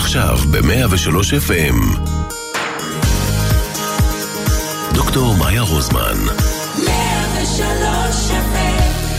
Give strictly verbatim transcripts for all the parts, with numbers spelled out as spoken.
עכשיו ב-מאה ושלוש אף אם. דוקטור מאיה רוזמן. מאה ושלוש אף אם.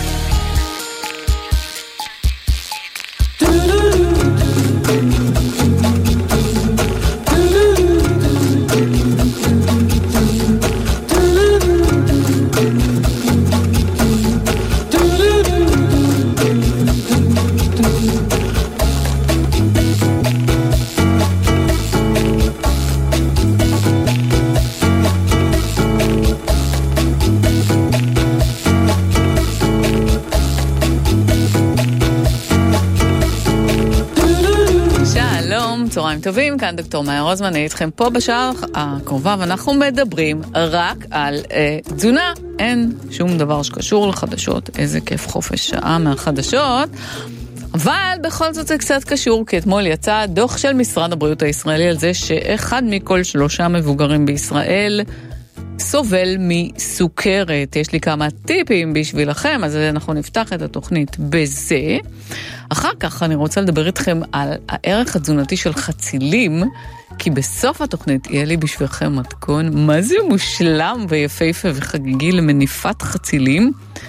צהריים טובים, כאן דוקטור מאיה רוזמן, אני איתכם פה בשעה הקרובה, ואנחנו מדברים רק על אה, תזונה. אין שום דבר שקשור לחדשות, איזה כיף חופש שעה מהחדשות, אבל בכל זאת זה קצת קשור, כי אתמול יצא דוח של משרד הבריאות הישראלי על זה שאחד מכל שלושה מבוגרים בישראל סובל מסוכרת. יש לי כמה טיפים בשבילכם, אז אנחנו נפתח את התוכנית בזה. אחר כך אני רוצה לדבר איתכם על הערך התזונתי של חצילים, כי בסוף התוכנית יהיה לי בשבילכם מתכון מה זה מושלם ויפהפה וחגיגי למניפת חצילים.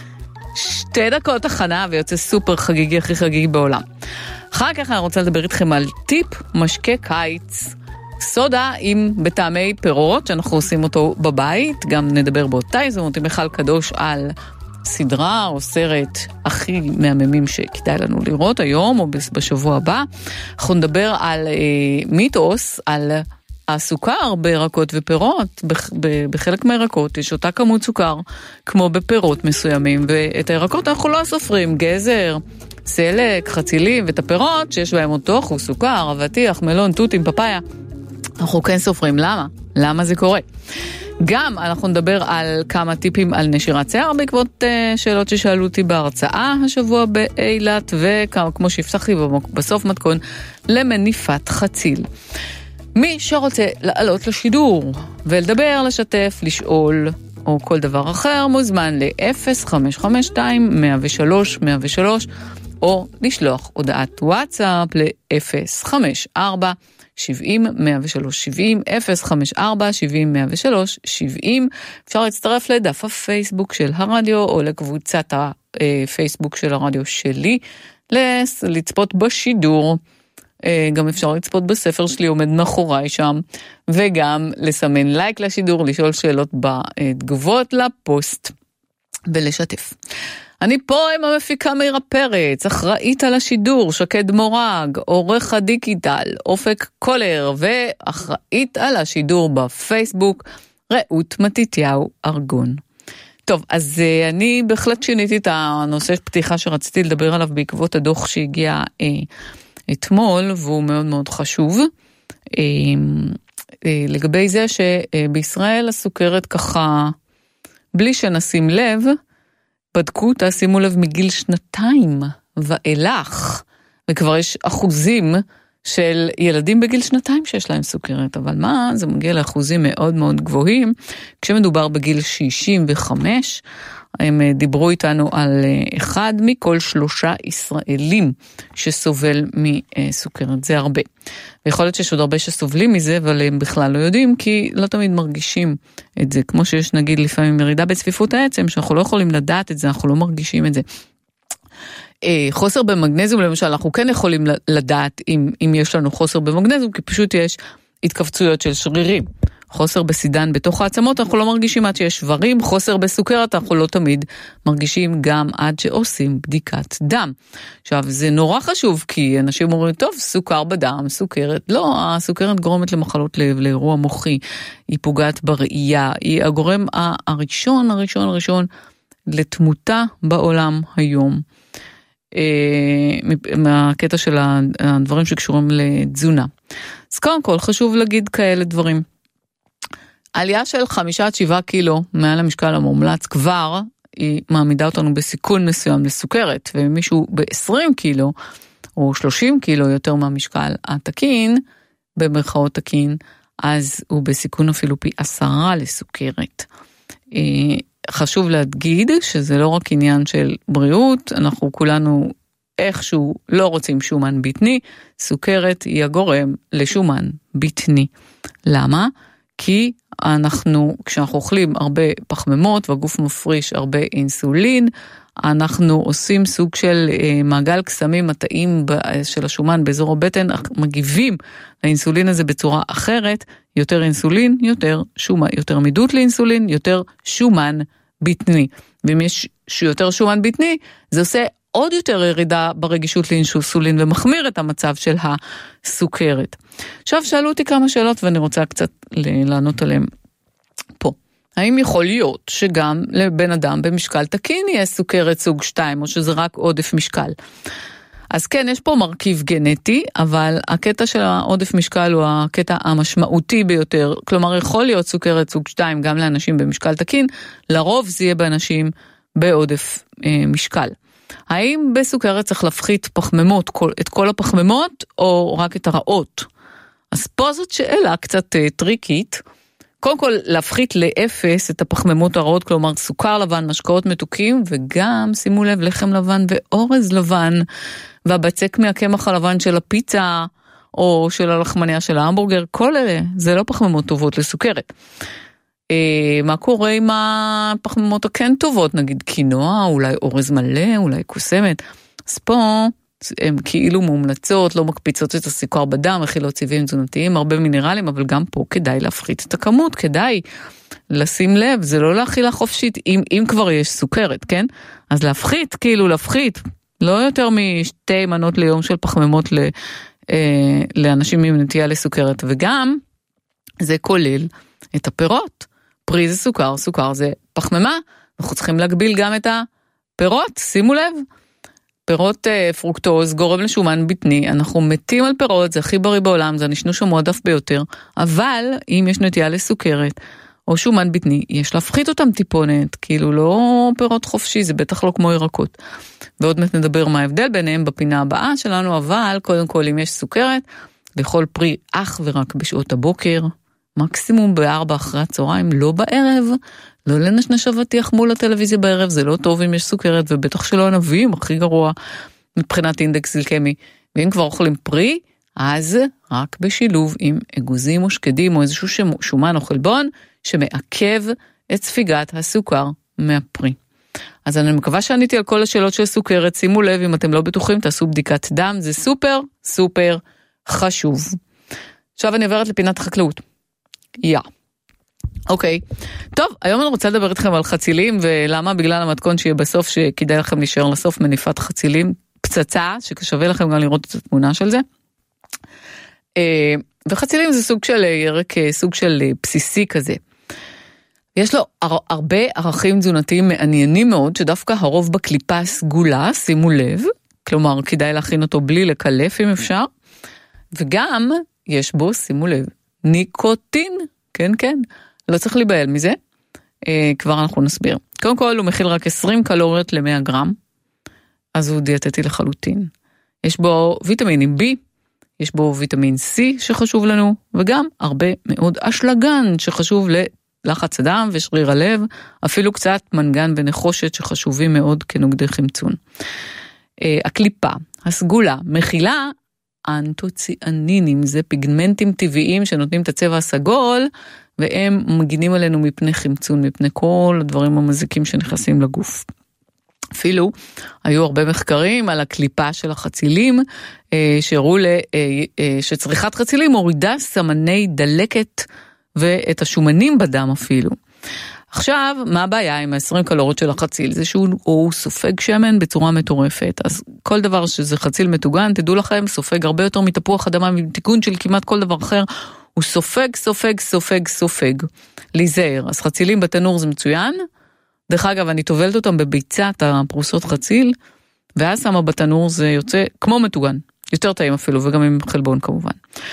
שתי דקות הכנה ויוצא סופר חגיגי, הכי חגיגי בעולם. אחר כך אני רוצה לדבר איתכם על טיפ משקה קיץ, סודה עם בטעמי פירות, שאנחנו עושים אותו בבית. גם נדבר באותה הזדמנות עם מיכל קדוש על סדרה או סרט הכי מהממים שכדאי לנו לראות היום או בשבוע הבא. אנחנו נדבר על אה, מיתוס, על הסוכר בירקות ופירות. בח, ב, בחלק מהירקות יש אותה כמות סוכר כמו בפירות מסוימים, ואת הירקות אנחנו לא סופרים. גזר, סלק, חצילים ואת הפירות שיש בהם אותו אחוז סוכר, אבטיח, מלון, תותים, פפאיה, אנחנו כן סופרים. למה? למה זה קורה? גם אנחנו נדבר על כמה טיפים על נשירת שיער בעקבות uh, שאלות ששאלו אותי בהרצאה השבוע באילת, וכמו שהבטחתי בסוף מתכון למניפת חציל. מי שרוצה לעלות לשידור ולדבר, לשתף, לשאול או כל דבר אחר, מוזמן ל-אפס חמש חמש שתיים מאה ושלוש מאה ושלוש, או לשלוח הודעת וואטסאפ ל-אפס חמש ארבע שבעים מאה ושלוש שבעים, אפס חמש ארבע שבעים מאה ושלוש שבעים. אפשר להצטרף לדף הפייסבוק של הרדיו או לקבוצת הפייסבוק של הרדיו שלי, לצפות בשידור. גם אפשר לצפות בספר שלי עומד מאחוריי שם, וגם לסמן לייק לשידור, לשאול שאלות בתגובות לפוסט ולשתף. אני פה עם המפיקה מירה פרץ, אחראית על השידור שקד מורג, עורך הדיגיטל אופק קולר, ואחראית על השידור בפייסבוק רעות מתתיהו ארגון. טוב, אז uh, אני בהחלט שיניתי את הנושא פתיחה שרציתי לדבר עליו בעקבות הדוח שהגיע uh, אתמול, והוא מאוד מאוד חשוב, uh, uh, לגבי זה שבישראל הסוכרת ככה, בלי שנשים לב, בדקו אותה, שימו לב, מגיל שנתיים ואילך, וכבר יש אחוזים של ילדים בגיל שנתיים שיש להם סוכרת, אבל מה? זה מגיע לאחוזים מאוד מאוד גבוהים. כשמדובר בגיל שישים וחמש, הם דיברו איתנו על אחד מכל שלושה ישראלים שסובל מסוכרת. זה הרבה. ויכול להיות שיש עוד הרבה שסובלים מזה, אבל הם בכלל לא יודעים, כי לא תמיד מרגישים את זה. כמו שיש נגיד לפעמים ירידה בצפיפות העצם, שאנחנו לא יכולים לדעת את זה, אנחנו לא מרגישים את זה. חוסר במגנזיום למשל, אנחנו כן יכולים לדעת אם, אם יש לנו חוסר במגנזיום, כי פשוט יש התכווצויות של שרירים. חוסר בסידן בתוך העצמות, אנחנו לא מרגישים עד שיש שברים. חוסר בסוכרת, אנחנו לא תמיד מרגישים גם עד שעושים בדיקת דם. עכשיו, זה נורא חשוב, כי אנשים אומרים, טוב, סוכר בדם, סוכרת. לא, הסוכרת גורמת למחלות לב, לאירוע מוחי, היא פוגעת בראייה, היא הגורם הראשון, הראשון, הראשון, לתמותה בעולם היום. מהקטע של הדברים שקשורים לתזונה. אז קודם כל, חשוב להגיד כאלה דברים. עלייה של חמישה עד שבעה קילו מעל המשקל המומלץ כבר, היא מעמידה אותנו בסיכון מסוים לסוכרת, ומישהו ב-עשרים קילו, או שלושים קילו יותר מהמשקל התקין, במרכאות תקין, אז הוא בסיכון אפילו פי עשרה לסוכרת. חשוב להדגיד שזה לא רק עניין של בריאות, אנחנו כולנו איכשהו לא רוצים שומן בטני, סוכרת היא הגורם לשומן בטני. למה? כי אנחנו, כשאנחנו אוכלים הרבה פחמימות והגוף מפריש הרבה אינסולין, אנחנו עושים סוג של אה, מעגל קסמים מטעים של השומן באזור הבטן, מגיבים לאינסולין הזה בצורה אחרת, יותר אינסולין, יותר שומן, יותר מידות לאינסולין, יותר שומן בטני. ואם יש יותר שומן בטני, זה עושה עוד יותר ירידה ברגישות לאינסולין ומחמיר את המצב של הסוכרת. עכשיו שאלו אותי כמה שאלות ואני רוצה קצת לענות עליהן פה. האם יכול להיות שגם לבן אדם במשקל תקין יהיה סוכרת סוג שתיים, או שזה רק עודף משקל? אז כן, יש פה מרכיב גנטי, אבל הקטע של העודף משקל הוא הקטע המשמעותי ביותר. כלומר, יכול להיות סוכרת סוג שתיים גם לאנשים במשקל תקין, לרוב זה יהיה באנשים בעודף אה, משקל. האם בסוכרת צריך להפחית פחמימות, כל, את כל הפחמימות, או רק את הרעות? אז פה זאת שאלה קצת אה, טריקית. קודם כל, להפחית לאפס את הפחמימות הרעות, כלומר סוכר לבן, משקאות מתוקים, וגם, שימו לב, לחם לבן ואורז לבן, והבצק מהקמח הלבן של הפיצה, או של הלחמניה של ההמבורגר, כל אלה, זה לא פחמימות טובות לסוכרת. אה, מה קורה עם הפחמימות הכן טובות, נגיד קינוע, אולי אורז מלא, אולי קוסמת, אז פה הן כאילו מומלצות, לא מקפיצות את הסוכר בדם, מכילות סיבים תזונתיים, הרבה מינרלים, אבל גם פה כדאי להפחית את הכמות, כדאי לשים לב, זה לא להכילה חופשית, אם, אם כבר יש סוכרת, כן? אז להפחית, כאילו להפחית, לא יותר משתי מנות ליום של פחמימות ל, אה, לאנשים עם נטייה לסוכרת, וגם זה כולל את הפירות. פרי זה סוכר, סוכר זה פחמימה, אנחנו צריכים להגביל גם את הפירות, שימו לב. פירות אה, פרוקטוז גורם לשומן בטני, אנחנו מתים על פירות, זה הכי בריא בעולם, זה הנשנוש המועדף ביותר, אבל אם יש נטייה לסוכרת או שומן בטני, יש להפחית אותם טיפונת, כאילו לא פירות חופשי, זה בטח לא כמו ירקות. ועוד מעט נדבר מה ההבדל ביניהם בפינה הבאה שלנו, אבל קודם כל אם יש סוכרת, לאכול פרי אך ורק בשעות הבוקר, מקסימום בארבע אחרי הצהריים, לא בערב, לא לנשנש אבטיח מול הטלוויזיה בערב, זה לא טוב אם יש סוכרת, ובטח שלא ענבים, הכי גרוע מבחינת אינדקס גליקמי. ואם כבר אוכלים פרי, אז רק בשילוב עם אגוזים או שקדים, או איזשהו שומן או חלבון, שמעכב את ספיגת הסוכר מהפרי. אז אני מקווה שעניתי על כל השאלות של סוכרת, שימו לב, אם אתם לא בטוחים, תעשו בדיקת דם, זה סופר, סופר חשוב. עכשיו אני עוברת לפינת החקלאות. יא. אוקיי. טוב, היום אני רוצה לדבר איתכם על חצילים, ולמה? בגלל המתכון שיהיה בסוף, שכדאי לכם להישאר לסוף מניפת חצילים, פצצה, ששווה לכם גם לראות את התמונה של זה. וחצילים זה סוג של ירק, סוג של בסיסי כזה. יש לו הרבה ערכים תזונתיים מעניינים מאוד, שדווקא הרוב בקליפה סגולה, שימו לב, כלומר כדאי להכין אותו בלי לקלף אם אפשר, וגם יש בו, שימו לב, ניקוטין, כן כן, לא צריך להיבהל מזה, אה, כבר אנחנו נסביר. קודם כל הוא מכיל רק עשרים קלוריות ל-מאה גרם, אז הוא דיאטטי לחלוטין. יש בו ויטמינים B, יש בו ויטמין C שחשוב לנו, וגם הרבה מאוד אשלגן שחשוב ללחץ הדם ושריר הלב, אפילו קצת מנגן ונחושת שחשובים מאוד כנוגדי חמצון. אה, הקליפה, הסגולה, מכילה, אנטוציאנינים, זה פיגמנטים טבעיים שנותנים את הצבע הסגול, והם מגינים עלינו מפני חמצון, מפני כל הדברים המזיקים שנכנסים לגוף. אפילו היו הרבה מחקרים על הקליפה של החצילים, שהראו שצריכת חצילים מורידה סמני דלקת ואת השומנים בדם אפילו. עכשיו, מה הבעיה עם ה-עשרים קלוריות של החציל? זה שהוא סופג שמן בצורה מטורפת. אז כל דבר שזה חציל מטוגן, תדעו לכם, סופג הרבה יותר מתפוח אדמה, מתיקון של כמעט כל דבר אחר, הוא סופג, סופג, סופג, סופג. להיזהר. אז חצילים בתנור זה מצוין. דרך אגב, אני טובלת אותם בביצה, את הפרוסות חציל, ואז שמה בתנור זה יוצא כמו מטוגן. יותר טעים אפילו, וגם עם חלבון כמובן.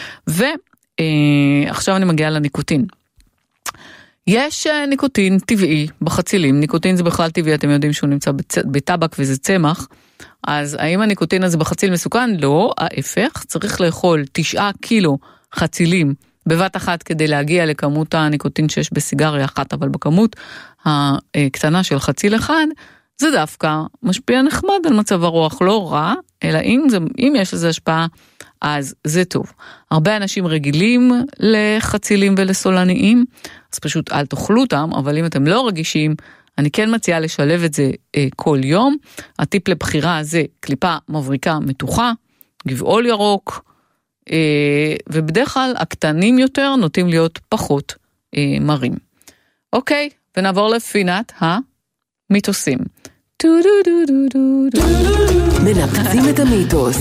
ועכשיו אני מגיעה לניקוטין. יש ניקוטין טבעי בחצילים, ניקוטין זה בכלל טבעי, אתם יודעים שהוא נמצא בטבק וזה צמח, אז האם הניקוטין הזה בחציל מסוכן? לא, ההפך, צריך לאכול תשעה קילו חצילים בבת אחת כדי להגיע לכמות הניקוטין שיש בסיגריה אחת, אבל בכמות הקטנה של חציל אחד, זה דווקא משפיע נחמד על מצב הרוח, לא רע, אלא אם, זה, אם יש לזה השפעה, אז זה טוב. הרבה אנשים רגילים לחצילים ולסולניים, אז פשוט אל תאכלו אותם, אבל אם אתם לא רגישים, אני כן מציעה לשלב את זה אה, כל יום. הטיפ לבחירה זה קליפה מבריקה מתוחה, גבעול ירוק, אה, ובדרך כלל הקטנים יותר נוטים להיות פחות אה, מרים. אוקיי, ונעבור לפינת המיתוסים. מנפצים את המיתוס.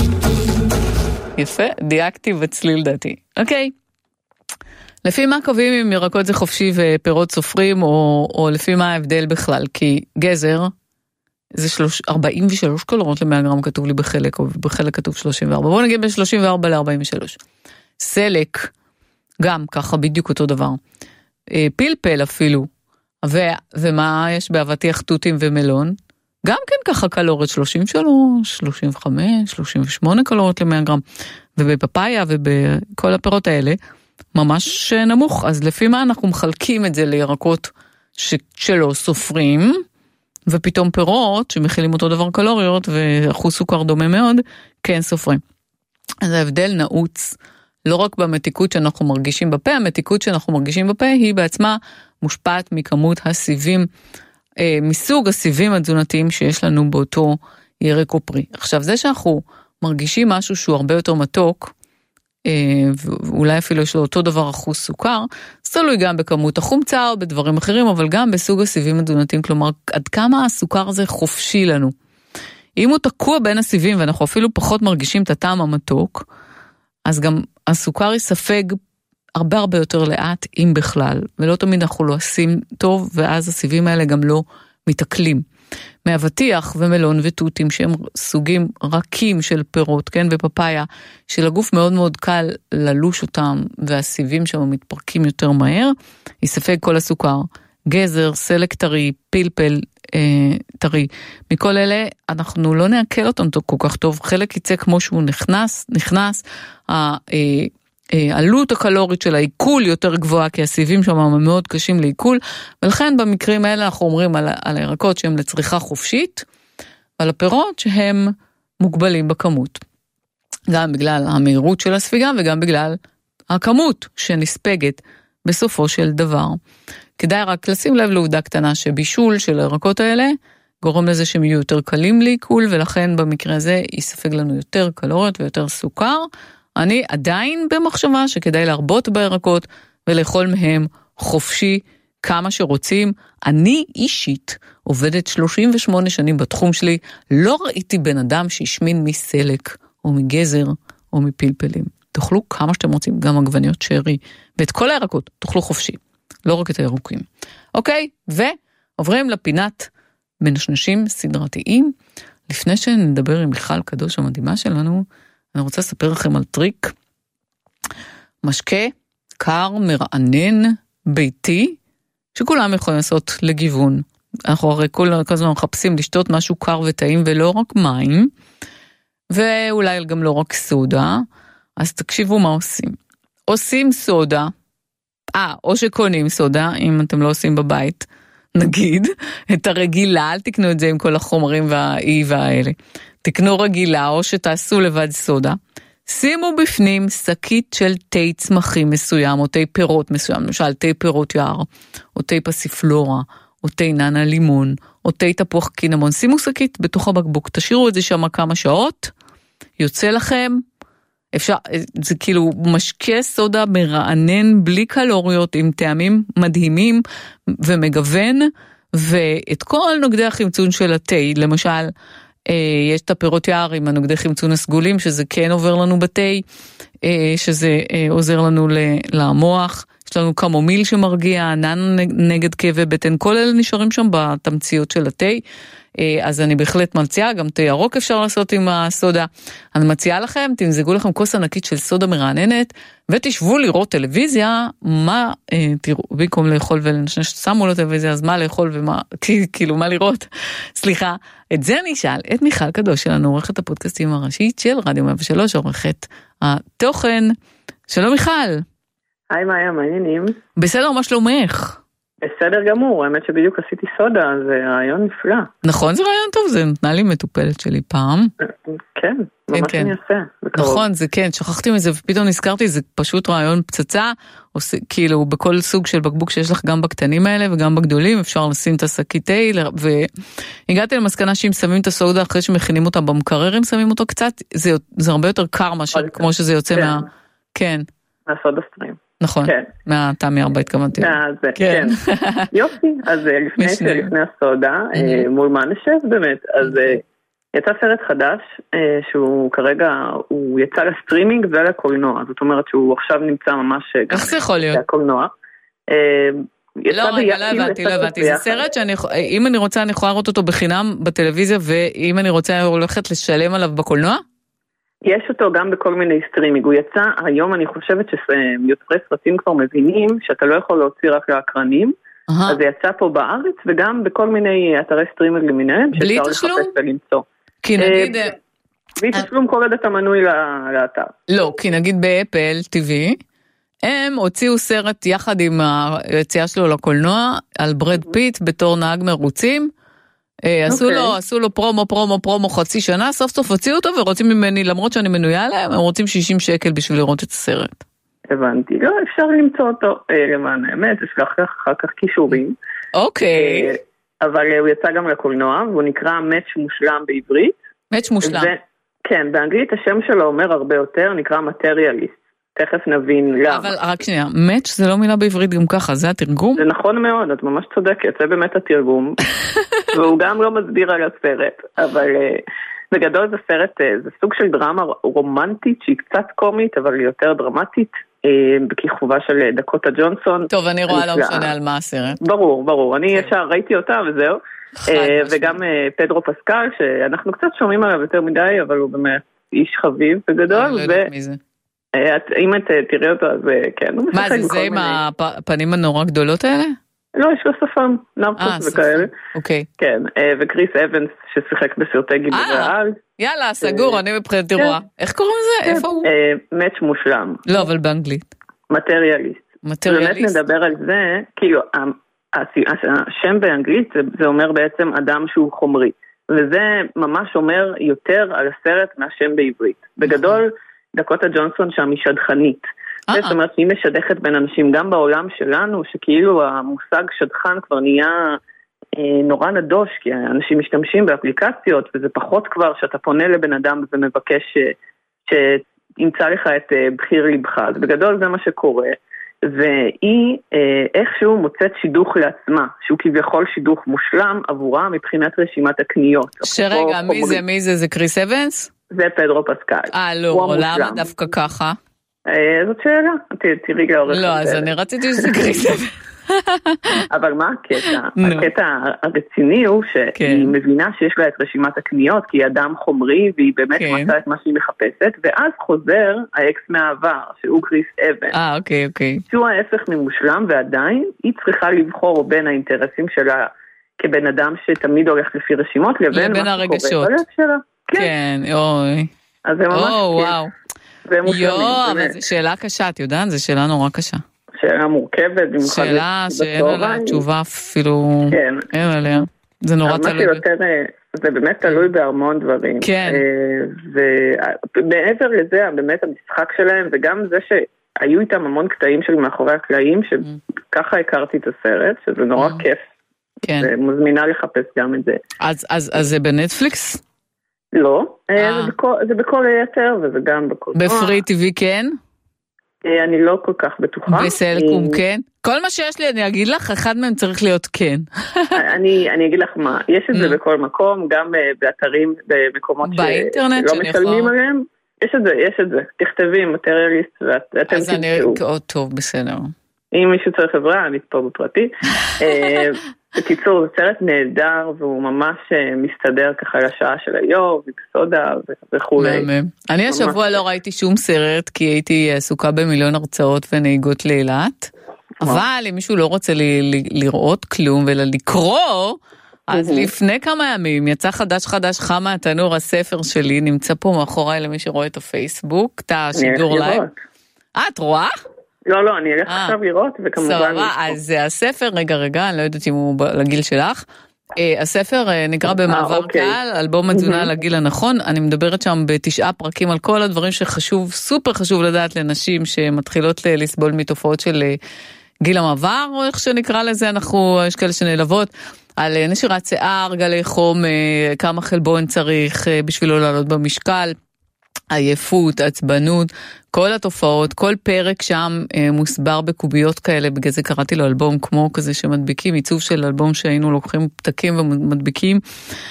יפה, דייקתי בצליל דעתי. אוקיי. לפי מה קובעים אם ירקות זה חופשי ופירות סופרים, או, או לפי מה ההבדל בכלל? כי גזר זה שלוש, ארבעים ושלוש קלוריות ל-מאה גרם כתוב לי בחלק, או בחלק כתוב שלושים וארבע. בואו נגיד בין שלושים וארבע ל-ארבעים ושלוש. סלק, גם ככה בדיוק אותו דבר. פלפל אפילו. ו, ומה יש באבטיח תותים ומלון? גם כן ככה קלוריות, שלושים ושלוש, שלושים ושלוש, שלושים ושמונה קלוריות ל-מאה גרם. ובפפאיה ובכל הפירות האלה, ממש נמוך. אז לפי מה אנחנו מחלקים את זה לירקות ש- שלא סופרים, ופתאום פירות שמכילים אותו דבר קלוריות, ואחוז סוכר דומה מאוד, כן סופרים. אז ההבדל נעוץ, לא רק במתיקות שאנחנו מרגישים בפה, המתיקות שאנחנו מרגישים בפה היא בעצמה מושפעת מכמות הסיבים, אה, מסוג הסיבים התזונתיים שיש לנו באותו ירק או פרי. עכשיו, זה שאנחנו מרגישים משהו שהוא הרבה יותר מתוק, ואולי אפילו יש לו אותו דבר אחוז סוכר, זה תלוי גם בכמות החומצה או בדברים אחרים, אבל גם בסוג הסיבים התזונתיים, כלומר, עד כמה הסוכר הזה חופשי לנו. אם הוא תקוע בין הסיבים, ואנחנו אפילו פחות מרגישים את הטעם המתוק, אז גם הסוכר יספג הרבה הרבה יותר לאט, אם בכלל, ולא תמיד אנחנו לא עושים טוב, ואז הסיבים האלה גם לא מתעכלים. מאבטיח ומלון ותותים שהם סוגים רכים של פירות, כן, ופפאיה, שלגוף מאוד מאוד קל ללוש אותם, והסיבים שם מתפרקים יותר מהר, יספג כל הסוכר. גזר, סלק טרי, פלפל אה, טרי, מכל אלה אנחנו לא נעכל אותם כל כך טוב, חלק יצא כמו שהוא נכנס, נכנס, ה... אה, העלות הקלורית של העיכול יותר גבוהה, כי הסיבים שם מאוד קשים לעיכול, ולכן במקרים האלה אנחנו אומרים על, על הירקות שהם לצריכה חופשית, ועל הפירות שהם מוגבלים בכמות. גם בגלל המהירות של הספיגה, וגם בגלל הכמות שנספגת בסופו של דבר. כדאי רק לשים לב לעובדה קטנה, שבישול של הירקות האלה, גורם לזה שהם יהיו יותר קלים לעיכול, ולכן במקרה הזה יספג לנו יותר קלוריות ויותר סוכר. אני עדיין במחשבה שכדאי להרבות בירקות ולאכול מהם חופשי כמה שרוצים. אני אישית עובדת שלושים ושמונה שנים בתחום שלי, לא ראיתי בן אדם שישמין מסלק או מגזר או מפלפלים. תאכלו כמה שאתם רוצים, גם עגבניות שרי, ואת כל הירקות תאכלו חופשי, לא רק את הירוקים. אוקיי, ועוברים לפינת מנשנשים סדרתיים. לפני שנדבר עם מיכל קדוש המדהימה שלנו, אני רוצה לספר לכם על טריק, משקה קר, מרענן, ביתי, שכולם יכולים לעשות לגיוון. אנחנו הרי כל הזמן מחפשים לשתות משהו קר וטעים, ולא רק מים, ואולי גם לא רק סודה, אז תקשיבו מה עושים. עושים סודה, אה, או שקונים סודה, אם אתם לא עושים בבית, נגיד, את הרגילה, אל תקנו את זה עם כל החומרים והאי והאלה. תקנו רגילה או שתעשו לבד סודה, שימו בפנים שקית של תה צמחים מסוים, או תה פירות מסוים, למשל תה פירות יער, או תה פסיפלורה, או תה ננה לימון, או תה תפוח קינמון, שימו שקית בתוך הבקבוק, תשאירו את זה שם כמה שעות, יוצא לכם, אפשר, זה כאילו משקה סודה מרענן, בלי קלוריות, עם טעמים מדהימים ומגוון, ואת כל נוגדי החמצון של התה, למשל, יש את הפירות יער עם הנוגדי חמצון הסגולים, שזה כן עובר לנו בתה, שזה עוזר לנו למוח, יש לנו קמומיל שמרגיע, נן נגד כאבי בטן, כל אלה נשארים שם בתמציות של התה, אז אני בהחלט מציעה, גם תה ירוק אפשר לעשות עם הסודה, אני מציעה לכם, תמזגו לכם כוס ענקית של סודה מרעננת, ותשבו לראות טלוויזיה, מה, תראו, במקום לאכול ולנשנש, שמו לו טלוויזיה, אז מה לאכול ומה, כאילו מה לראות, סליחה, את זה אני אשאל, את מיכל קדוש שלנו, עורכת הפודקאסטים הראשית של רדיו מאה ושלוש, עורכת התוכן, שלום מיכל. היי מאיה, מה העניינים? בסדר, מה שלומך? בסדר גמור, האמת שבדיוק עשיתי סודה, זה רעיון נפלא. נכון, זה רעיון טוב, זה נתנה לי מטופלת שלי פעם. כן, ממש כן, אני אעשה. נכון, זה כן, שכחתי מזה ופתאום נזכרתי, זה פשוט רעיון פצצה, כאילו בכל סוג של בקבוק שיש לך גם בקטנים האלה וגם בגדולים, אפשר לשים את השקית תה, והגעתי למסקנה שאם שמים את הסודה אחרי שמכינים אותה במקרר, אם שמים אותו קצת, זה, זה הרבה יותר קר מאשר, כמו שזה יוצא כן. מה... כן. מהסודה סטרים. נכון, כן. מהטעמי ארבע התכוונתי. כן, כן. יופי, אז לפני שלפני הסודה, מול מה נשב באמת, אז יצא סרט חדש, שהוא כרגע, הוא יצא לסטרימינג ולקולנוע, זאת אומרת שהוא עכשיו נמצא ממש... איך זה יכול להיות? לקולנוע. לא, רגע, לא הבנתי, לא הבנתי, זה סרט שאם אני רוצה אני יכולה לראות אותו בחינם בטלוויזיה, ואם אני רוצה הולכת לשלם עליו בקולנוע? יש אותו גם בכל מיני סטרימינג, הוא יצא, היום אני חושבת שיוצרי סרטים כבר מבינים שאתה לא יכול להוציא רק לאקרנים, אז זה יצא פה בארץ וגם בכל מיני אתרי סטרימינג למיניהם, בלי תשלום? ולמצוא. כי נגיד... בלי תשלום כל עוד אתה מנוי לאתר. לא, כי נגיד באפל טיווי, הם הוציאו סרט יחד עם היציאה שלו לקולנוע, על ברד פיט בתור נהג מרוצים, עשו לו, עשו לו פרומו, פרומו, פרומו חצי שנה, סוף סוף הוציאו אותו ורוצים ממני, למרות שאני מנויה עליהם, הם רוצים שישים שקל בשביל לראות את הסרט. הבנתי, לא, אפשר למצוא אותו, למען האמת, יש לך אחר כך קישורים. אוקיי. אבל הוא יצא גם לקולנוע, והוא נקרא מאץ' מושלם בעברית. מאץ' מושלם. כן, באנגלית השם שלו אומר הרבה יותר, נקרא מטריאליסט. תכף נבין למה. אבל רק שנייה, מאץ' זה לא מילה בעברית גם ככה, זה התרגום? זה נכון מאוד, את ממש צודקת, זה באמת התרגום, והוא גם לא מסביר על הסרט, אבל בגדול זה סרט, זה סוג של דרמה רומנטית, שהיא קצת קומית, אבל היא יותר דרמטית, בכיכובה של דקוטה ג'ונסון. טוב, אני רואה לא משנה על מה הסרט. ברור, ברור, אני ישר ראיתי אותה וזהו, וגם פדרו פסקל, שאנחנו קצת שומעים עליו יותר מדי, אבל הוא באמת איש חביב בגדול, אני לא יודעת מי זה. אם את תראה אותו, אז כן. מה זה, זה עם הפנים הנורא גדולות האלה? לא, יש לו שפם, נרקוס וכאלה. אוקיי. כן, וקריס אבנס ששיחק בסרטי גיבורי העל. יאללה, סגור, אני מבחינתי רואה. איך קוראים לזה? איפה הוא? מאץ' מושלם. לא, אבל באנגלית. מטריאליסט. מטריאליסט. באמת נדבר על זה, כאילו, השם באנגלית זה אומר בעצם אדם שהוא חומרי. וזה ממש אומר יותר על הסרט מהשם בעברית. בגדול, דקוטה ג'ונסון שם היא שדכנית. זאת אומרת שהיא משדכת בין אנשים גם בעולם שלנו, שכאילו המושג שדכן כבר נהיה אה, נורא נדוש, כי אנשים משתמשים באפליקציות, וזה פחות כבר שאתה פונה לבן אדם ומבקש שימצא לך את אה, בחיר לבך. אז בגדול זה מה שקורה, והיא אה, איכשהו מוצאת שידוך לעצמה, שהוא כביכול שידוך מושלם עבורה מבחינת רשימת הקניות. שרגע, מי זה? מי זה? זה קריס אבנס? זה פדרו פסקל. אה, לא, למה דווקא ככה? זאת שאלה, תראי לאורך. לא, אז אני רציתי שזה קריס אבנס. אבל מה הקטע? הקטע הרציני הוא שהיא מבינה שיש לה את רשימת הקניות, כי היא אדם חומרי, והיא באמת מצאה את מה שהיא מחפשת, ואז חוזר האקס מהעבר, שהוא קריס אבנס. אה, אוקיי, אוקיי. שהוא ההפך ממושלם, ועדיין היא צריכה לבחור בין האינטרסים שלה, כבן אדם שתמיד הולך לפי רשימות, לבין הרגשות. כן, אוי. אז זה ממש כן. יואו, אבל זו שאלה קשה, את יודעת? זו שאלה נורא קשה. שאלה מורכבת. שאלה שאין עליה תשובה אפילו, אין עליה. זה נורא תלוי. זה באמת תלוי בהרמון דברים. כן. ומעבר לזה, באמת המשחק שלהם, וגם זה שהיו איתם המון קטעים של מאחורי הקלעים, שככה הכרתי את הסרט, שזה נורא כיף. כן. ומוזמינה לחפש גם את זה. אז זה בנטפליקס? לא, זה בכל היתר, וזה גם בכל... בפרי טיווי כן? אני לא כל כך בטוחה. בסלקום כן? כל מה שיש לי אני אגיד לך, אחד מהם צריך להיות כן. אני אגיד לך מה, יש את זה בכל מקום, גם באתרים, במקומות שלא משלמים עליהם. יש את זה, יש את זה. תכתבי מטריאליסט ואתם תמצאו. טוב, בסדר. אם מישהו צריך חברה, אני פה בפרטי. בקיצור, זה סרט נהדר, והוא ממש מסתדר ככה לשעה של היום, ובסודה וכו'. אני השבוע לא ראיתי שום סרט, כי הייתי עסוקה במיליון הרצאות ונהיגות לאילת, אבל אם מישהו לא רוצה לראות כלום, ולא לקרוא, אז לפני כמה ימים יצא חדש חדש חמה התנור, הספר שלי נמצא פה מאחוריי למי שרואה את הפייסבוק, את השידור לייב. אה, את רואה? לא, לא, אני אלך עכשיו לראות, וכמובן... סבבה, אז הספר, רגע, רגע, אני לא יודעת אם הוא לגיל שלך, הספר נקרא במעבר קל, אלבום התזונה לגיל הנכון, אני מדברת שם בתשעה פרקים על כל הדברים שחשוב, סופר חשוב לדעת לנשים שמתחילות לסבול מתופעות של גיל המעבר, או איך שנקרא לזה, אנחנו, יש כאלה שנלוות, על נשירת שיער, גלי חום, כמה חלבון צריך בשביל לא לעלות במשקל, עייפות, עצבנות, כל התופעות, כל פרק שם אה, מוסבר בקוביות כאלה, בגלל זה קראתי לו אלבום כמו כזה שמדביקים, עיצוב של אלבום שהיינו לוקחים פתקים ומדביקים,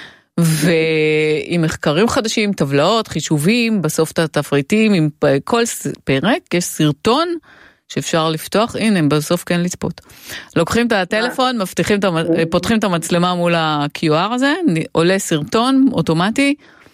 ועם מחקרים חדשים, טבלאות, חישובים, בסוף את התפריטים, עם כל פרק יש סרטון שאפשר לפתוח, הנה, בסוף כן לצפות. לוקחים את הטלפון, מבטיחים, פותחים את המצלמה מול ה-קיו אר הזה, עולה סרטון אוטומטי,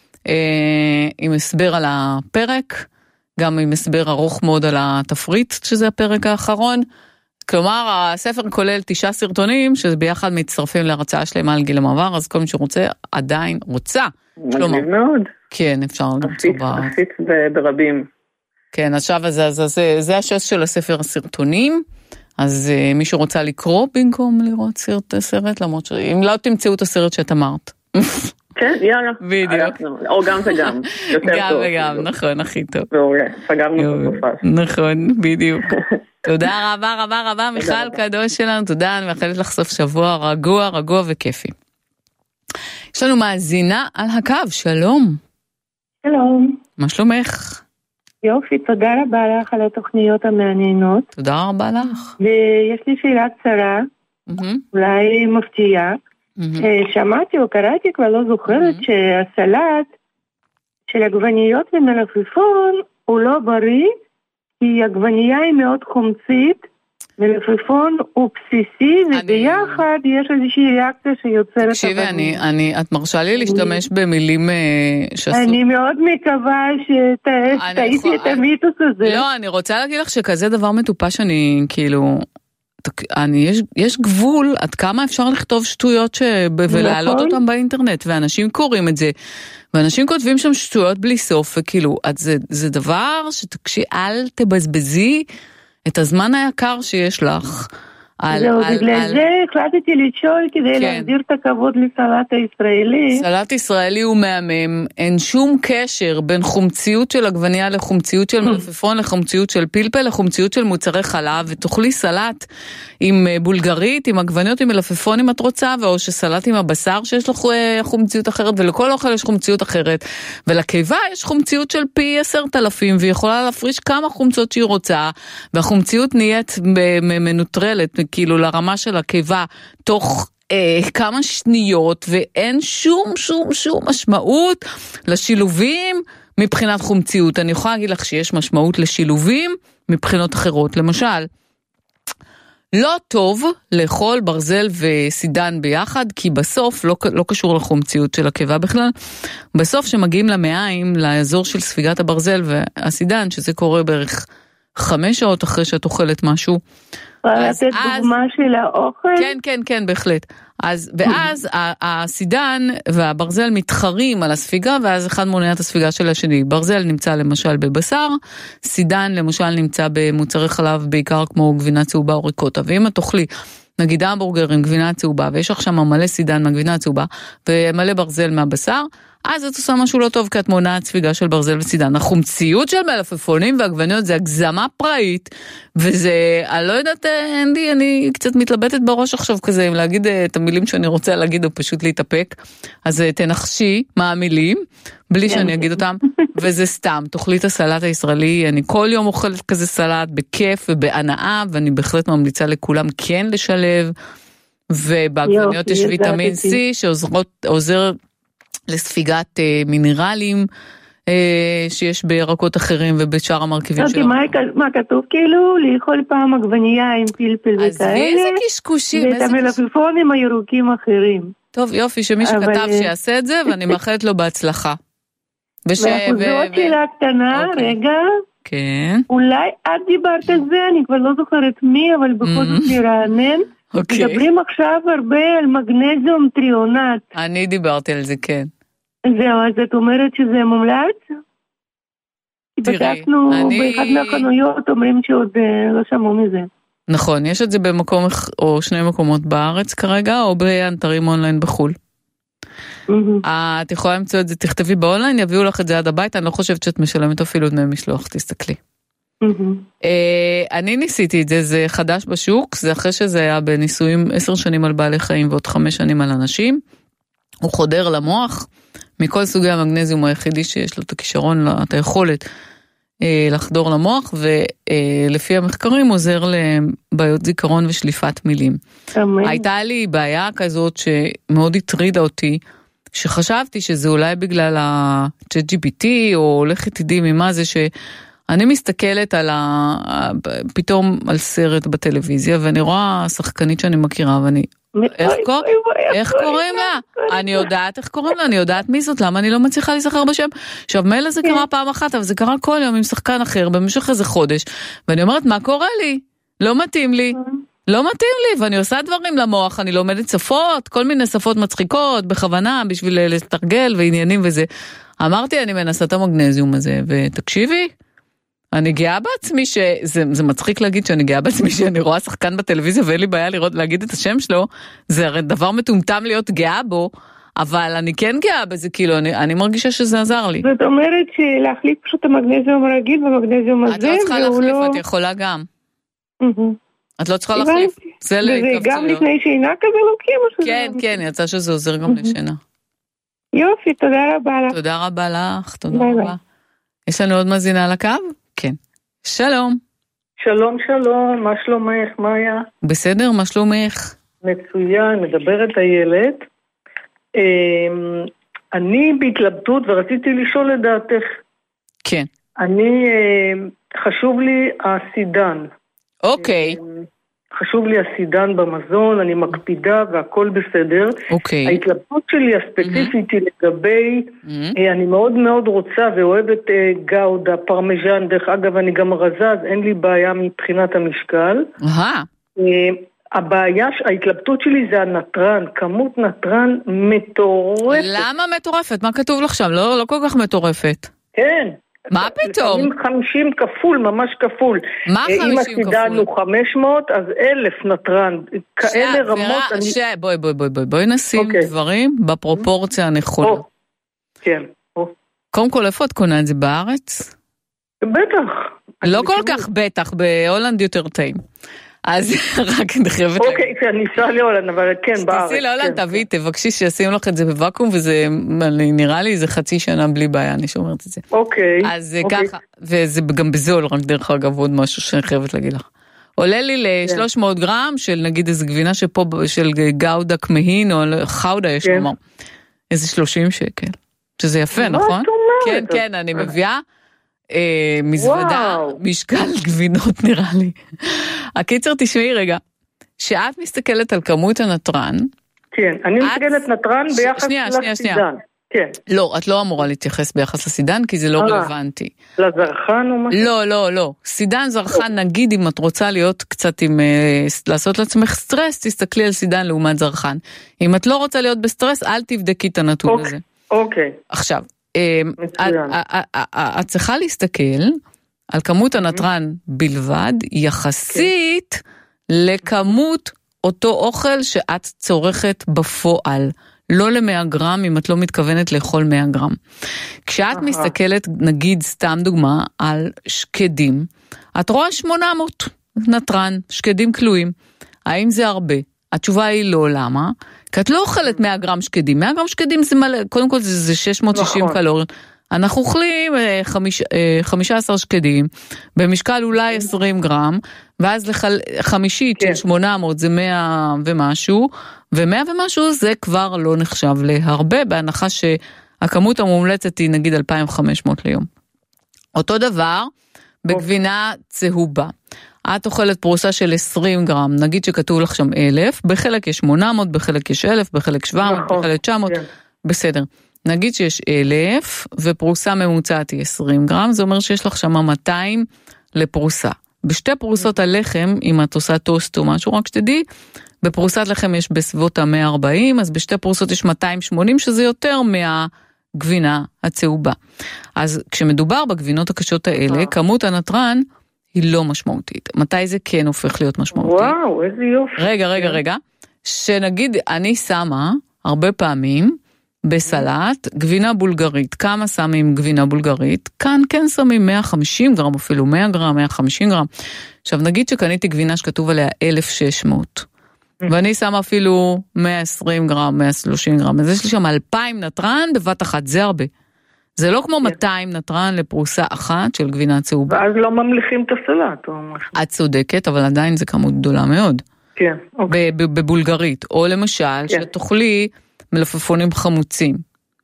עם הסבר על הפרק, גם עם הסבר ארוך מאוד על התפריט, שזה הפרק האחרון. כלומר, הספר כולל תשעה סרטונים, שביחד מצטרפים להרצאה שלמה על גיל המעבר, אז כל מי שרוצה, עדיין רוצה. מגניב מאוד. כן, אפשר למצוא בה. עשית ברבים. כן, עכשיו זה, זה, זה, זה השש של הספר הסרטונים, אז uh, מי שרוצה לקרוא במקום לראות סרט, סרט, למרות שאם לא תמצאו את הסרט שאת אמרת. כן, יאללה. בדיוק. או גם וגם. גם וגם, נכון, הכי טוב. מעולה, סגרנו את התופעה. נכון, בדיוק. תודה רבה רבה רבה, מיכל קדוש שלנו, תודה, אני מאחלת לך סוף שבוע רגוע, רגוע וכיפי. יש לנו מאזינה על הקו, שלום. שלום. מה שלומך? יופי, תודה רבה לך על התוכניות המעניינות. תודה רבה לך. ויש לי שאלה קצרה, אולי מפתיעה. שמעתי או קראתי, כבר לא זוכרת, שהסלט של עגבניות ומלפפון הוא לא בריא, כי עגבנייה היא מאוד חומצית, מלפפון הוא בסיסי, וביחד יש איזושהי ריאקציה שיוצרת... תקשיבי, אני, אני, את מרשה לי להשתמש במילים שעשו... אני מאוד מקווה שתהיתי את המיתוס הזה. לא, אני רוצה להגיד לך שכזה דבר מטופש, אני כאילו... אני, יש, יש גבול עד כמה אפשר לכתוב שטויות ש... ולהעלות אותם באינטרנט, ואנשים קוראים את זה, ואנשים כותבים שם שטויות בלי סוף, וכאילו, זה, זה דבר שתקשי, אל תבזבזי את הזמן היקר שיש לך. זהו, בגלל זה החלטתי לשאול כדי להחזיר את הכבוד לסלט הישראלי. סלט ישראלי הוא מהמם, אין שום קשר בין חומציות של עגבניה לחומציות של מלפפון, לחומציות של פלפל, לחומציות של מוצרי חלב, ותאכלי סלט עם בולגרית, עם עגבניות, עם מלפפון אם את רוצה, או שסלט עם הבשר שיש לך חומציות אחרת, ולכל אוכל יש חומציות אחרת, ולקיבה יש חומציות של פי עשרת אלפים, והיא יכולה להפריש כמה חומצות שהיא רוצה, והחומציות נהיית מנוטרלת, כאילו לרמה של הקיבה, תוך אה, כמה שניות, ואין שום שום שום משמעות לשילובים מבחינת חומציות. אני יכולה להגיד לך שיש משמעות לשילובים מבחינות אחרות. למשל, לא טוב לאכול ברזל וסידן ביחד, כי בסוף, לא, לא קשור לחומציות של הקיבה בכלל, בסוף שמגיעים למעיים, לאזור של ספיגת הברזל והסידן, שזה קורה בערך חמש שעות אחרי שאת אוכלת משהו, לתת דוגמה של האוכל? כן, כן, כן, בהחלט. אז, ואז הסידן והברזל מתחרים על הספיגה, ואז אחד מונע את הספיגה של השני. ברזל נמצא למשל בבשר, סידן למשל נמצא במוצרי חלב, בעיקר כמו גבינה צהובה או ריקוטה. ואם את תאכלי, נגיד המבורגר עם גבינה צהובה, ויש לך שם מלא סידן מהגבינה צהובה, ומלא ברזל מהבשר, אז את עושה משהו לא טוב, כי את מונעת ספיגה של ברזל וסידן. החומציות של מלפפונים ועגבניות זה הגזמה פראית, וזה, אני לא יודעת, אנדי, אני קצת מתלבטת בראש עכשיו כזה, אם להגיד את המילים שאני רוצה להגיד, או פשוט להתאפק, אז תנחשי מה המילים, בלי שאני אגיד אותם, וזה סתם, תאכלי את הסלט הישראלי, אני כל יום אוכלת כזה סלט, בכיף ובהנאה, ואני בהחלט ממליצה לכולם כן לשלב, ובעגבניות יש ויטמין C, שעוזר לספיגת אה, מינרלים אה, שיש בירקות אחרים ובשאר המרכיבים שלנו. מה, מה כתוב כאילו? לאכול פעם עגבנייה עם פלפל וכאלה. אז ואיזה קשקושים. ואת המלפפונים הירוקים אחרים. טוב, יופי, שמי שכתב אבל... שיעשה את זה, ואני מאחלת לו בהצלחה. וש... ו... זאת שאלה קטנה, אוקיי. רגע. כן. אולי את דיברת על זה, אני כבר לא זוכרת מי, אבל בכל זאת לרענן. Okay. מדברים עכשיו הרבה על מגנזיום טריונט. אני דיברתי על זה, כן. זהו, אז את אומרת שזה מומלץ? בדקנו באחד מהחנויות, אומרים שעוד לא שמעו מזה. נכון, יש את זה במקום או שני מקומות בארץ כרגע, או באתרים אונליין בחול. את יכולה למצוא את זה, תכתבי באונליין, יביאו לך את זה עד הבית, אני לא חושבת שאת משלמת אפילו דמי משלוח, תסתכלי. אני ניסיתי את זה, זה חדש בשוק, זה אחרי שזה היה בניסויים עשר שנים על בעלי חיים ועוד חמש שנים על אנשים, הוא חודר למוח, מכל סוגי המגנזיום הוא היחידי שיש לו את הכישרון, את היכולת לחדור למוח, ולפי המחקרים עוזר לבעיות זיכרון ושליפת מילים. הייתה לי בעיה כזאת שמאוד הטרידה אותי, שחשבתי שזה אולי בגלל ה-צ'אט ג'י פי טי, או לכת תדעי ממה זה שאני מסתכלת על ה... פתאום על סרט בטלוויזיה, ואני רואה שחקנית שאני מכירה, ואני... איך קוראים לה? אני יודעת איך קוראים לה, אני יודעת מי זאת, למה אני לא מצליחה להיזכר בשם. עכשיו, מילא זה קרה פעם אחת, אבל זה קרה כל יום עם שחקן אחר, במשך איזה חודש, ואני אומרת, מה קורה לי? לא מתאים לי. לא מתאים לי, ואני עושה דברים למוח, אני לומדת שפות, כל מיני שפות מצחיקות, בכוונה, בשביל לתרגל ועניינים וזה. אמרתי, אני מנסה את המגנזיום הזה, ותקשיבי, אני גאה בעצמי, שזה, זה מצחיק להגיד שאני גאה בעצמי, שאני רואה שחקן בטלוויזיה, ואין לי בעיה לראות, להגיד את השם שלו, זה הרי דבר מטומטם להיות גאה בו, אבל אני כן גאה בזה, כאילו, אני, אני מרגישה שזה עזר לי. זאת אומרת שלהחליף פשוט את המגנזיום הרגיל במגנזיום הזה, את לא צריכה להחליף, לא... את יכולה גם. את לא צריכה להחליף. זה גם לפני שינה כזה לוקחים? כן, כן, יצא שזה עוזר גם לשינה. יופי, תודה רבה לך. תודה רבה לך, תודה רבה. יש לנו עוד מזינה על הקו? כן. שלום. שלום, שלום, מה שלומך, מאיה? בסדר, מה שלומך? מצוין, מדברת הילד. אני בהתלבטות ורציתי לשאול את דעתך. כן. אני, חשוב לי הסידן. אוקיי. חשוב לי הסידן במזון, אני מקפידה והכל בסדר. אוקיי. ההתלבטות שלי הספציפית היא לגבי, אני מאוד מאוד רוצה ואוהבת גאודה, פרמיז'ן, דרך אגב אני גם רזה, אז אין לי בעיה מבחינת המשקל. אהה. הבעיה, ההתלבטות שלי זה הנטרן, כמות נטרן מטורפת. למה מטורפת? מה כתוב לך שם? לא, לא כל כך מטורפת. כן. מה פתאום? חמישים כפול, ממש כפול. מה חמישים כפול? אם הסידן הוא חמש מאות, אז אלף נטרן. כאלה רמות... בואי, בואי, בואי, בואי נשים דברים בפרופורציה הנכונה. כן. קודם כל, איפה את קונה את זה בארץ? בטח. לא כל כך בטח, בהולנד יותר טעים. אז רק נחייבת... אוקיי, אני אסע להולנד, אבל כן, בארץ. תעשי להולנד, תביא, תבקשי שישימו לך את זה בוואקום, וזה נראה לי זה חצי שנה בלי בעיה, אני שומרת את זה. אוקיי. אז ככה, וזה גם בזול, רק דרך אגב עוד משהו שאני חייבת להגיד לך. עולה לי ל-שלוש מאות גרם של נגיד איזו גבינה שפה, של גאודה כמהין, או חאודה יש לומר, איזה שלושים שקל. שזה יפה, נכון? כן, כן, אני מביאה. מזוודה, משקל גבינות נראה לי. הקיצר תשמעי רגע, שאת מסתכלת על כמות הנטרן. כן, אני מסתכלת נטרן ביחס לסידן. כן. לא, את לא אמורה להתייחס ביחס לסידן, כי זה לא רלוונטי. לזרחן או משהו? לא, לא, לא. סידן זרחן, נגיד אם את רוצה להיות קצת עם, לעשות לעצמך סטרס, תסתכלי על סידן לעומת זרחן. אם את לא רוצה להיות בסטרס, אל תבדקי את הנתון הזה. אוקיי. עכשיו, את צריכה להסתכל על כמות הנטרן בלבד, יחסית לכמות אותו אוכל שאת צורכת בפועל. לא ל-מאה גרם אם את לא מתכוונת לאכול מאה גרם. כשאת מסתכלת, נגיד סתם דוגמה, על שקדים, את רואה שמונה מאות נטרן, שקדים כלואים. האם זה הרבה? התשובה היא לא, למה? כי את לא אוכלת מאה גרם שקדים. מאה גרם שקדים זה מלא, קודם כל זה, זה שש מאות ושישים קלוריות. אנחנו אוכלים חמיש, חמישה עשר שקדים, במשקל אולי עשרים גרם, ואז לחל, חמישית של שמונה מאות זה מאה ומשהו, ומאה ומשהו זה כבר לא נחשב להרבה, בהנחה שהכמות המומלצת היא נגיד אלפיים וחמש מאות ליום. אותו דבר בגבינה צהובה. את אוכלת פרוסה של עשרים גרם, נגיד שכתוב לך שם אלף, בחלק יש שמונה מאות, בחלק יש אלף, בחלק שבע מאות, בחלק תשע מאות, בסדר. נגיד שיש אלף, ופרוסה ממוצעת היא עשרים גרם, זה אומר שיש לך שם מאתיים לפרוסה. בשתי פרוסות הלחם, אם את עושה טוסט או משהו, רק שתדעי, בפרוסת לחם יש בסביבות ה-מאה וארבעים, אז בשתי פרוסות יש מאתיים ושמונים, שזה יותר מה, גבינה הצהובה. אז כשמדובר בגבינות הקשות האלה, כמות הנטרן היא לא משמעותית. מתי זה כן הופך להיות משמעותי? וואו, איזה יופי. רגע, רגע, רגע. שנגיד, אני שמה הרבה פעמים בסלט גבינה בולגרית. כמה שמים גבינה בולגרית? כאן כן שמים מאה וחמישים גרם, אפילו מאה גרם, מאה וחמישים גרם. עכשיו נגיד שקניתי גבינה שכתוב עליה אלף ושש מאות. ואני שמה אפילו מאה ועשרים גרם, מאה ושלושים גרם. אז יש לי שם אלפיים נטרן בבת אחת, זה הרבה. זה לא כמו מאתיים נטרן לפרוסה אחת של גבינה צהובה. ואז לא ממליכים את הסלט או משהו. את צודקת, אבל עדיין זה כמות גדולה מאוד. כן, אוקיי. בבולגרית. או למשל, שתאכלי מלפפונים חמוצים.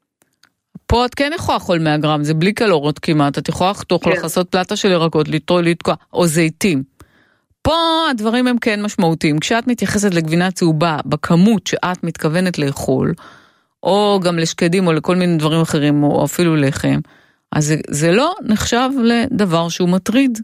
פה את כן יכולה לאכול מאה גרם, זה בלי קלוריות כמעט. את יכולה תאכל לעשות פלטה של ירקות, לתקוע, או זיתים. פה הדברים הם כן משמעותיים. כשאת מתייחסת לגבינה צהובה בכמות שאת מתכוונת לאכול, או גם לשקדים או לכל מיני דברים אחרים, או אפילו לחם, אז זה, זה לא נחשב לדבר שהוא מטריד.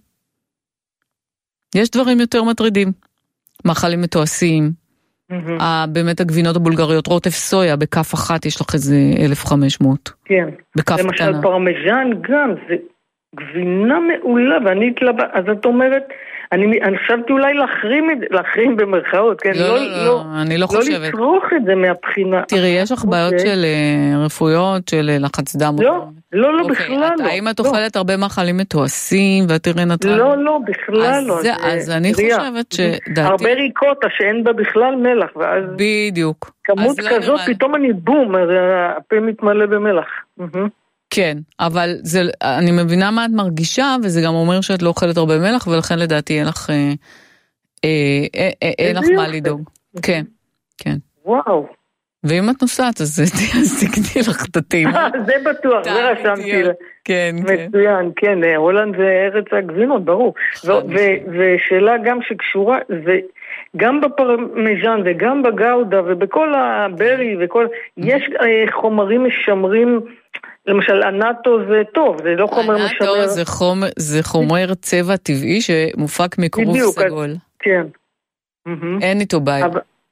יש דברים יותר מטרידים. מאכלים מתועשים, mm-hmm. באמת הגבינות הבולגריות, רוטף סויה, בכף אחת יש לך איזה אלף וחמש מאות. כן. בכף למשל קטנה. פרמז'ן גם, זה גבינה מעולה, ואני התלבט, אז את אומרת, אני, אני חשבתי אולי להחרים, להחרים במרכאות, כן? לא, לא, לא, לא אני לא חושבת. לא לצרוך את זה מהבחינה. תראי, יש לך בעיות okay. של רפואיות, של לחץ דם. לא, לא, לא, okay. בכלל את, לא. האם את אוכלת לא. הרבה מאכלים מתועשים, ואת נטרן? לא, לא, בכלל אז לא. זה, אז אני ריאה. חושבת שדעתי... הרבה ריקוטה שאין בה בכלל מלח, ואז... בדיוק. כמות כזאת, לא פתאום אני בום, הפה מתמלא במלח. כן, אבל זה, אני מבינה מה את מרגישה, וזה גם אומר שאת לא אוכלת הרבה מלח, ולכן לדעתי אין לך, אה, אה, אה, אין לך מה לדאוג. כן, כן. וואו. ואם את נוסעת, אז תקני לך את הטעימה. זה בטוח, זה רשמתי. כן, כן. מצוין, כן, הולנד זה ארץ הגבינות, ברור. ושאלה גם שקשורה, זה... גם בפרמז'ן וגם בגאודה ובכל הברי וכל... יש חומרים משמרים... למשל, הנאטו זה טוב, זה לא חומר משמר. הנאטו זה חומר, זה חומר צבע טבעי שמופק מכרוב סגול. כן. אין איתו בעיה.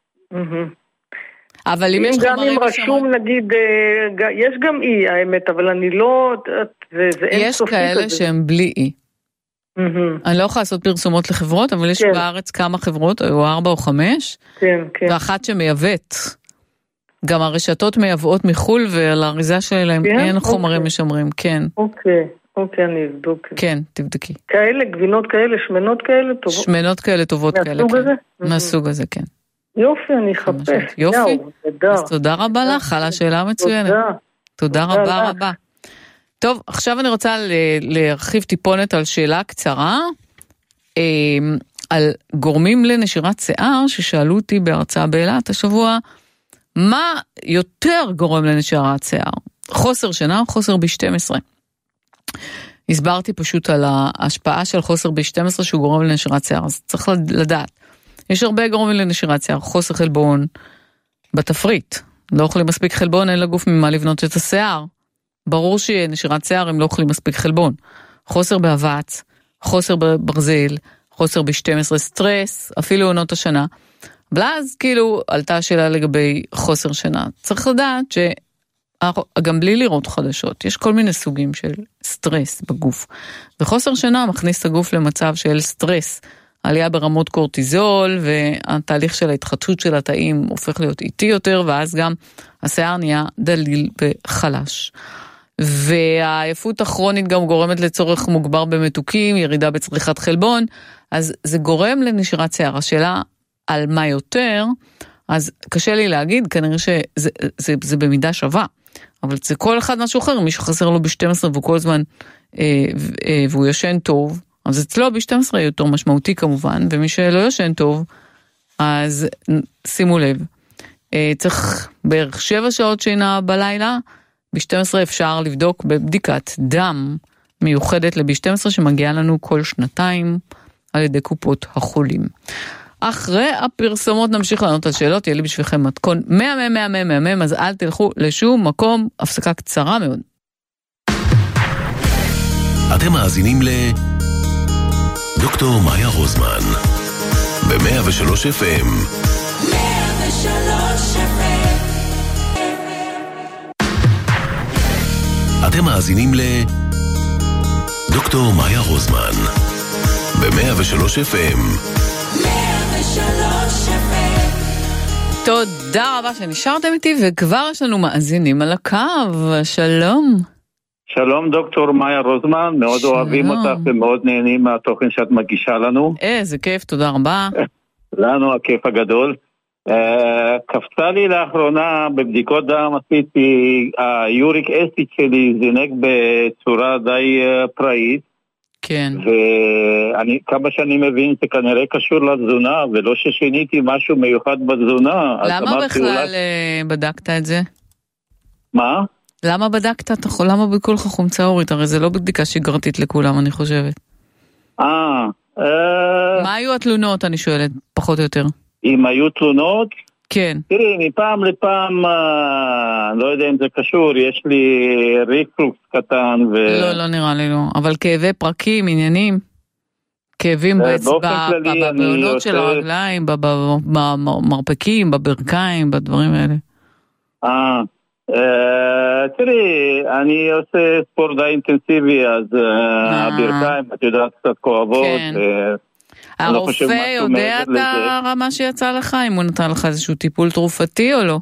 אבל אם יש גם חומרים... אם רשום, נגיד, יש גם אי, האמת, אבל אני לא... יש כאלה שהם בלי אי. אני לא יכולה לעשות פרסומות לחברות, אבל יש בארץ כמה חברות, או ארבע או חמש, ואחת שמייבאת. גם הרשתות מייבאות מחול, ועל האריזה שלהם אין חומרים משמרים, כן. אוקיי, אוקיי, אני אבדוק. כן, תבדקי. כאלה, גבינות כאלה, שמנות כאלה טובות? שמנות כאלה טובות כאלה, מהסוג הזה? מהסוג הזה, כן. יופי, אני אחפש. יופי, אז תודה רבה לך על השאלה המצוינת. תודה. תודה רבה רבה. טוב, עכשיו אני רוצה להרחיב טיפונת על שאלה קצרה, על גורמים לנשירת שיער, ששאלו אותי בהרצאה באילת השבוע, מה יותר גורם לנשירת שיער? חוסר שינה או חוסר בי שתים עשרה? הסברתי פשוט על ההשפעה של חוסר בי שתים עשרה שהוא גורם לנשירת שיער, אז צריך לדעת. יש הרבה גורמים לנשירת שיער, חוסר חלבון בתפריט. לא אוכלים מספיק חלבון, אין לגוף ממה לבנות את השיער. ברור שיהיה נשירת שיער אם לא אוכלים מספיק חלבון. חוסר באבץ, חוסר בברזל, חוסר בי שתים עשרה, סטרס, אפילו עונות השנה. אבל אז כאילו עלתה השאלה לגבי חוסר שינה. צריך לדעת שגם בלי לראות חדשות, יש כל מיני סוגים של סטרס בגוף. וחוסר שינה מכניס את הגוף למצב של סטרס, עלייה ברמות קורטיזול, והתהליך של ההתחדשות של התאים הופך להיות איטי יותר, ואז גם השיער נהיה דליל וחלש. והעייפות הכרונית גם גורמת לצורך מוגבר במתוקים, ירידה בצריכת חלבון, אז זה גורם לנשירת שיער. השאלה על מה יותר, אז קשה לי להגיד, כנראה שזה זה, זה במידה שווה, אבל זה כל אחד משהו אחר, מי שחסר לו ב-שתים עשרה והוא כל הזמן, אה, אה, והוא ישן טוב, אז אצלו ב-שתים עשרה יותר משמעותי כמובן, ומי שלא ישן טוב, אז שימו לב, אה, צריך בערך שבע שעות שינה בלילה, ב-שתים עשרה אפשר לבדוק בבדיקת דם מיוחדת ל-בי שתים עשרה שמגיעה לנו כל שנתיים על ידי קופות החולים. אחרי הפרסומות נמשיך לענות על שאלות, יהיה לי בשבילכם מתכון מאה מאה מאה מאה מאה, אז אל תלכו לשום מקום, הפסקה קצרה מאוד. אתם מאזינים ל... דוקטור מאיה רוזמן, ב-מאה ושלוש אף אם. מאה ושלוש אף אם. אתם מאזינים ל... דוקטור מאיה רוזמן, ב-מאה ושלוש אף אם. מאה ושלוש אף אם. תודה רבה שנשארתם איתי, וכבר יש לנו מאזינים על הקו. שלום. שלום דוקטור מאיה רוזמן, מאוד שלום. אוהבים אותך ומאוד נהנים מהתוכן שאת מגישה לנו. איזה כיף, תודה רבה. לנו הכיף הגדול. Uh, קפצה לי לאחרונה בבדיקות דם, עשיתי, היוריק אסיד שלי זינק בצורה די uh, פראית. כן. ואני, כמה שאני מבין, זה כנראה קשור לתזונה, ולא ששיניתי משהו מיוחד בתזונה. למה בכלל אולי... בדקת את זה? מה? למה בדקת? למה בכל לך חומצה אורית? הרי זה לא בדיקה שגרתית לכולם, אני חושבת. אה... מה היו התלונות, אני שואלת, פחות או יותר? אם היו תלונות? כן. תראי, מפעם לפעם, לא יודע אם זה קשור, יש לי ריקפלוקס קטן ו... לא, לא נראה לי לא. אבל כאבי פרקים, עניינים, כאבים בעונות של הרגליים, במרפקים, בברכיים, בדברים האלה. אה, תראי, אני עושה ספורט די אינטנסיבי, אז הברכיים, את יודעת, קצת כואבות. הרופא יודע את הרמה שיצא לך, אם הוא נתן לך איזשהו טיפול תרופתי או לא?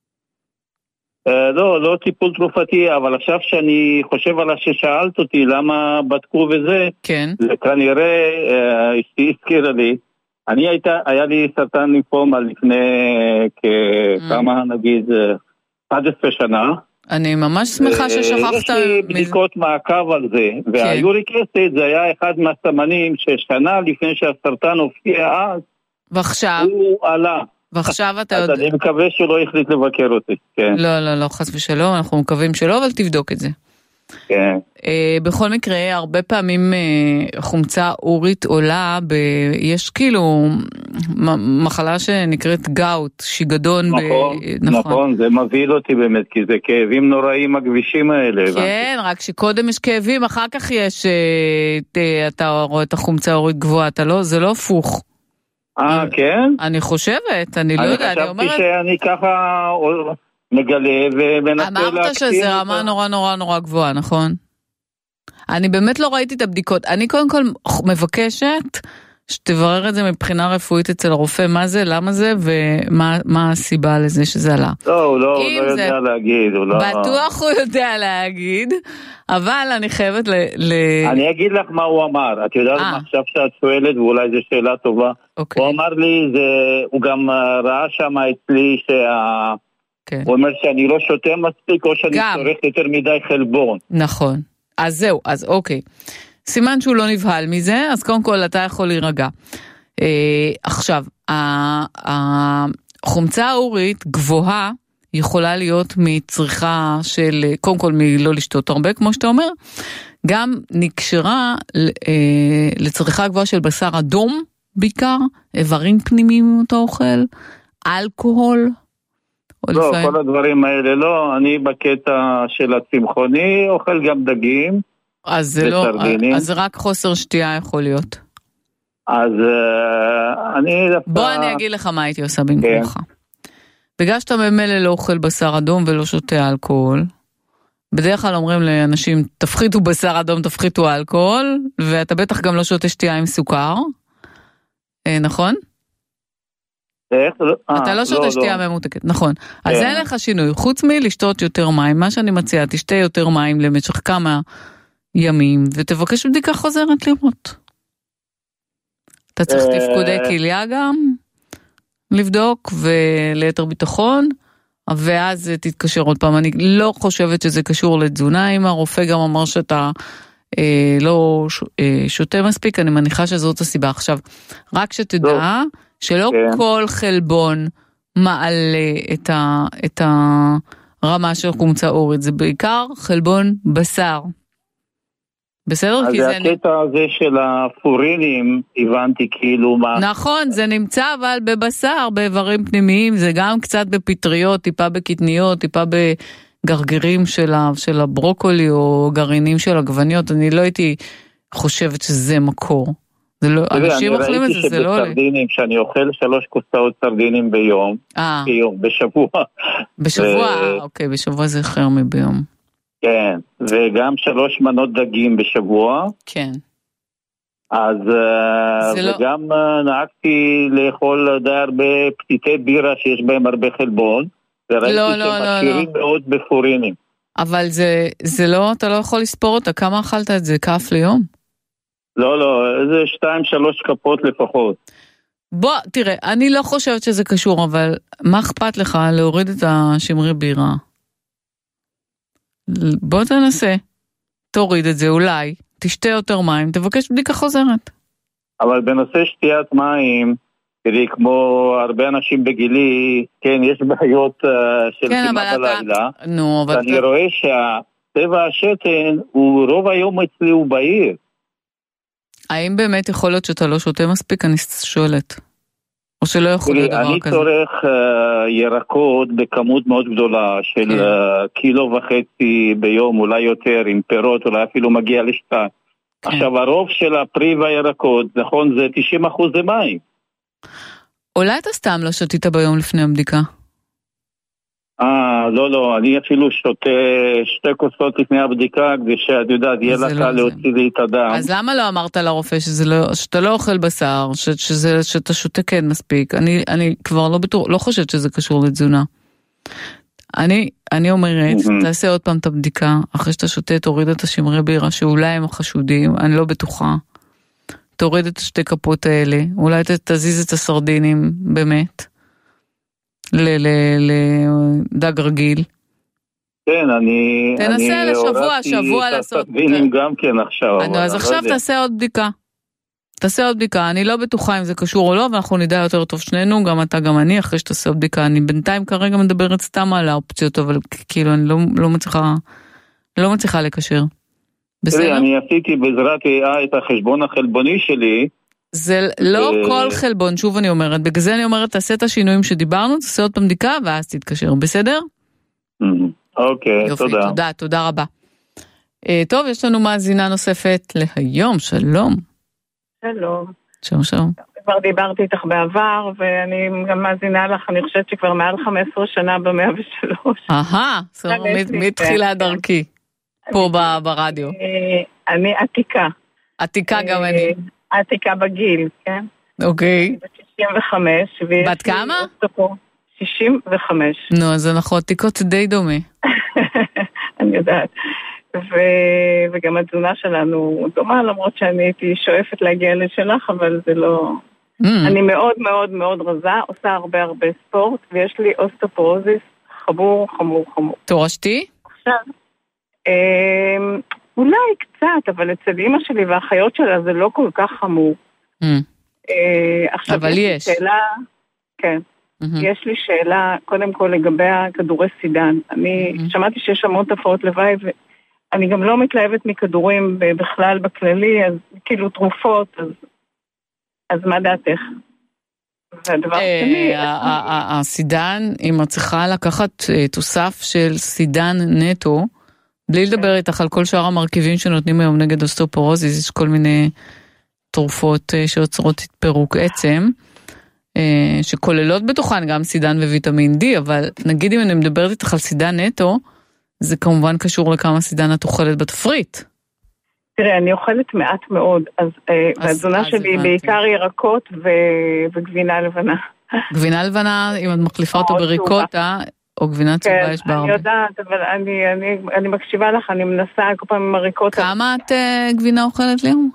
לא, לא טיפול תרופתי, אבל עכשיו שאני חושב על ששאלת אותי למה בדקו וזה, זה כנראה, אשתי הזכירה לי, אני הייתה, היה לי סרטן לימפומה לפני כמה נגיד אחת עשרה שנה. אני ממש שמחה ששכחת. יש לי בדיקות מעקב על זה, והיוריק אסיד זה היה אחד מהסמנים ששנה לפני שהסרטן הופיע אז, ועכשיו? הוא עלה. ועכשיו אתה יודע... אז אני מקווה שלא החליט לבקר אותי, כן. לא, לא, לא, חס ושלום, אנחנו מקווים שלא, אבל תבדוק את זה. כן. בכל מקרה, הרבה פעמים חומצה אורית עולה, יש כאילו מחלה שנקראת גאוט, שיגדון. נכון, נכון, זה מביא אותי באמת, כי זה כאבים נוראים הכבישים האלה. כן, רק שקודם יש כאבים, אחר כך יש, אתה רואה את החומצה אורית גבוהה, זה לא הפוך. אה, כן? אני חושבת, אני לא יודע, אני אומרת... אני חשבתי שאני ככה... מגלה ומנסה להקטין. אמרת שזה רמה נורא נורא נורא גבוהה, נכון? אני באמת לא ראיתי את הבדיקות. אני קודם כל מבקשת שתברר את זה מבחינה רפואית אצל הרופא, מה זה, למה זה, ומה הסיבה לזה שזה עלה. לא, הוא לא יודע להגיד. בטוח הוא יודע להגיד, אבל אני חייבת ל... אני אגיד לך מה הוא אמר. את יודעת מה עכשיו שאת שואלת, ואולי זו שאלה טובה. הוא אמר לי, הוא גם ראה שם אצלי שה... כן. הוא אומר שאני לא שותה מספיק, או שאני צורך יותר מדי חלבון. נכון. אז זהו, אז אוקיי. סימן שהוא לא נבהל מזה, אז קודם כל אתה יכול להירגע. אה, עכשיו, החומצה האורית גבוהה, יכולה להיות מצריכה של, קודם כל מלא לשתות הרבה, כמו שאתה אומר, גם נקשרה אה, לצריכה גבוהה של בשר אדום, בעיקר, איברים פנימיים אם אתה אוכל, אלכוהול, לא, כל הדברים האלה לא, אני בקטע של הצמחוני, אוכל גם דגים. אז זה לא, אז רק חוסר שתייה יכול להיות. אז אני... בוא אני אגיד לך מה הייתי עושה במקומך. בגלל שאתה ממילא לא אוכל בשר אדום ולא שותה אלכוהול, בדרך כלל אומרים לאנשים, תפחיתו בשר אדום, תפחיתו אלכוהול, ואתה בטח גם לא שותה שתייה עם סוכר, נכון? אתה לא שותה שתייה ממותקת, נכון. אז אין לך שינוי, חוץ מלשתות יותר מים, מה שאני מציעה, תשתה יותר מים למשך כמה ימים, ותבקש בדיקה חוזרת לראות. אתה צריך תפקודי כליה גם, לבדוק, וליתר ביטחון, ואז תתקשר עוד פעם. אני לא חושבת שזה קשור לתזונה, אם הרופא גם אמר שאתה לא שותה מספיק, אני מניחה שזאת הסיבה. עכשיו, רק שתדע, שלא כן. כל חלבון מעלה את, ה, את הרמה של חומצה אורית, זה בעיקר חלבון בשר. בסדר? אז זה הקטע אני... הזה של הפורינים, הבנתי כאילו מה... נכון, זה נמצא אבל בבשר, באיברים פנימיים, זה גם קצת בפטריות, טיפה בקטניות, טיפה בגרגירים של, ה, של הברוקולי או גרעינים של עגבניות, אני לא הייתי חושבת שזה מקור. לא, אנשים אוכלים את זה, זה לא עולה. שאני אוכל שלוש קופסאות סרדינים ביום, ביום, בשבוע. בשבוע, אוקיי, בשבוע זה אחר מביום. כן, וגם שלוש מנות דגים בשבוע. כן. אז וגם לא... נהגתי לאכול די הרבה פתיתי בירה שיש בהם הרבה חלבון, וראיתי לא, שהם לא, עשירים לא. מאוד בפורינים. אבל זה, זה לא, אתה לא יכול לספור אותה, כמה אכלת את זה? כף ליום? לא, לא, זה שתיים, שלוש כפות לפחות. בוא, תראה, אני לא חושבת שזה קשור, אבל מה אכפת לך להוריד את השמרי בירה? בוא תנסה, תוריד את זה אולי, תשתה יותר מים, תבקש בדיקה חוזרת. אבל בנושא שתיית מים, תראי, כמו הרבה אנשים בגילי, כן, יש בעיות uh, של כן, כמעט בלילה. אתה... נו, אבל ואני אתה... רואה שהטבע השתן הוא רוב היום אצלי הוא בהיר. האם באמת יכול להיות שאתה לא שותה מספיק? אני שואלת. או שלא יכול להיות דבר אני כזה? אני צורך uh, ירקות בכמות מאוד גדולה של כן. uh, קילו וחצי ביום, אולי יותר, עם פירות, אולי אפילו מגיע לשתה. כן. עכשיו, הרוב של הפרי והירקות, נכון, זה תשעים אחוז זה מים. אולי אתה סתם לא שתית ביום לפני הבדיקה? אה, לא, לא, אני אפילו שותה שתי כוסות לפני הבדיקה, כדי שאת יודעת, יהיה לך לא להוציא לי את הדם. אז למה לא אמרת לרופא שזה לא, שאתה לא אוכל בשר, ש, שזה, שאתה שותה כן מספיק? אני, אני כבר לא בטוח, לא חושבת שזה קשור לתזונה. אני, אני אומרת, mm-hmm. תעשה עוד פעם את הבדיקה, אחרי שאתה שותה, תוריד את השמרי בירה, שאולי הם חשודים, אני לא בטוחה. תוריד את השתי כפות האלה, אולי תזיז את הסרדינים, באמת. לדג רגיל. כן, אני... תנסה לשבוע, שבוע לעשות... סרדינים גם כן עכשיו. אז עכשיו תעשה עוד בדיקה. תעשה עוד בדיקה. אני לא בטוחה אם זה קשור או לא, ואנחנו נדע יותר טוב שנינו, גם אתה, גם אני, אחרי שתעשה עוד בדיקה. אני בינתיים כרגע מדברת סתם על האופציות, אבל כאילו אני לא מצליחה, לא מצליחה לקשר. בסדר? אני עשיתי בעזרת את החשבון החלבוני שלי, זה לא כל חלבון, שוב אני אומרת, בגלל זה אני אומרת, תעשה את השינויים שדיברנו, תעשה עוד פעם בדיקה, ואז תתקשר, בסדר? אוקיי, תודה. תודה, תודה רבה. טוב, יש לנו מאזינה נוספת להיום, שלום. שלום. שלום, שלום. כבר דיברתי איתך בעבר, ואני גם מאזינה לך, אני חושבת שכבר מעל חמש עשרה שנה ב-מאה ושלוש. אהה, מי התחילה דרכי? פה ברדיו. אני עתיקה. עתיקה גם אני. עתיקה בגיל, כן? אוקיי. ב-שישים וחמש. בת כמה? שישים וחמש. נו, אז אנחנו עתיקות די דומה. אני יודעת. ו- וגם התזונה שלנו דומה, למרות שאני הייתי שואפת להגיע לשלך, אבל זה לא... Mm. אני מאוד מאוד מאוד רזה, עושה הרבה הרבה ספורט, ויש לי אוסטאופורוזיס חמור, חמור, חמור. תורשתי? עכשיו, אה, אולי קצת, אבל אצל אמא שלי והאחיות שלה זה לא כל כך חמור. Mm. אה, עכשיו אבל יש. יש. שאלה, כן. Mm-hmm. יש לי שאלה, קודם כל לגבי הכדורי סידן. אני mm-hmm. שמעתי שיש המון תופעות לוואי, ואני גם לא מתלהבת מכדורים בכלל בכללי, אז כאילו תרופות, אז, אז מה דעתך? והדבר שני... הסידן, אם את צריכה לקחת תוסף של סידן נטו, בלי לדבר איתך על כל שאר המרכיבים שנותנים היום נגד אוסטאופורוזיס, יש כל מיני תרופות שיוצרות פירוק עצם, שכוללות בתוכן גם סידן וויטמין D, אבל נגיד אם אני מדברת איתך על סידן נטו, זה כמובן קשור לכמה סידן את אוכלת בתפריט. תראה, אני אוכלת מעט מאוד, אז והתזונה שלי בעיקר ירקות וגבינה לבנה. גבינה לבנה, אם את מחליפה אותו בריקוטה, או גבינה צהובה יש בה הרבה. אני יודעת, אבל אני מקשיבה לך, אני מנסה כל פעם עם הריקוטה. כמה את גבינה אוכלת ליום?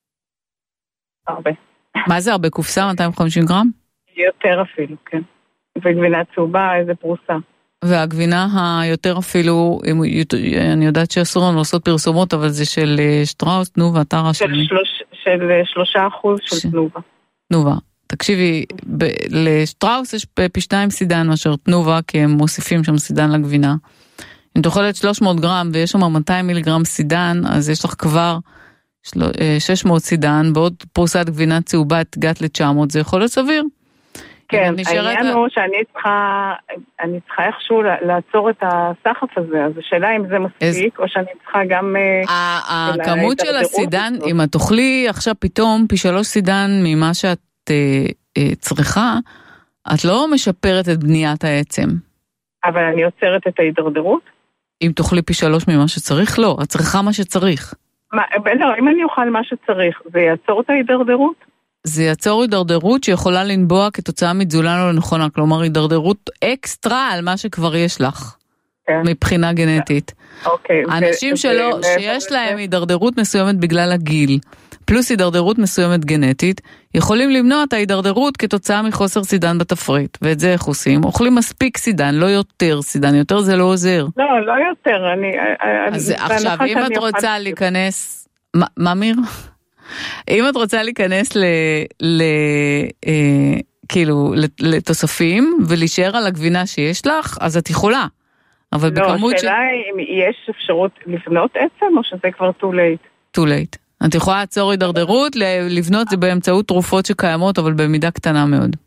הרבה. מה זה הרבה? קופסה מאתיים וחמישים גרם? יותר אפילו, כן. וגבינה צהובה, איזה פרוסה. והגבינה היותר אפילו, אני יודעת שאסור לנו לעשות פרסומות, אבל זה של שטראוס, תנובה, טרה שלי. של שלושה אחוז של תנובה. תנובה. תקשיבי, לשטראוס יש פי שתיים סידן מאשר תנובה, כי הם מוסיפים שם סידן לגבינה. אם תאכלת שלוש מאות גרם ויש שם מאתיים מיליגרם סידן, אז יש לך כבר שש מאות סידן, בעוד פרוסת גבינה צהובה הגעת ל-תשע מאות, זה יכול להיות סביר. כן, העניין הוא שאני צריכה, אני צריכה איכשהו לעצור את הסחף הזה, אז השאלה אם זה מספיק, או שאני צריכה גם... הכמות של הסידן, אם את תאכלי עכשיו פתאום פי שלוש סידן ממה שאת צריכה, את לא משפרת את בניית העצם. אבל אני עוצרת את ההידרדרות? אם תאכלי פי שלוש ממה שצריך, לא, את צריכה מה שצריך. מה, לא, אם אני אוכל מה שצריך, זה יעצור את ההידרדרות? זה יעצור הידרדרות שיכולה לנבוע כתוצאה מתזונה לא נכונה, כלומר הידרדרות אקסטרה על מה שכבר יש לך, כן. מבחינה גנטית. אוקיי. אנשים ו- שלא, ו- שיש ו- להם ו- הידרדרות מסוימת בגלל הגיל, פלוס הידרדרות מסוימת גנטית, יכולים למנוע את ההידרדרות כתוצאה מחוסר סידן בתפריט, ואת זה איך עושים? אוכלים מספיק סידן, לא יותר סידן, יותר זה לא עוזר. לא, לא יותר, אני... אז אני, עכשיו, אם את רוצה להיכנס... מה, מה מיר? אם את רוצה להיכנס ל... ל אה, כאילו, לתוספים, ולהישאר על הגבינה שיש לך, אז את יכולה. אבל לא, בכמות ש... לא, השאלה אם יש אפשרות לבנות עצם, או שזה כבר too late? too late. את יכולה לעצור הידרדרות, לבנות זה באמצעות תרופות שקיימות, אבל במידה קטנה מאוד.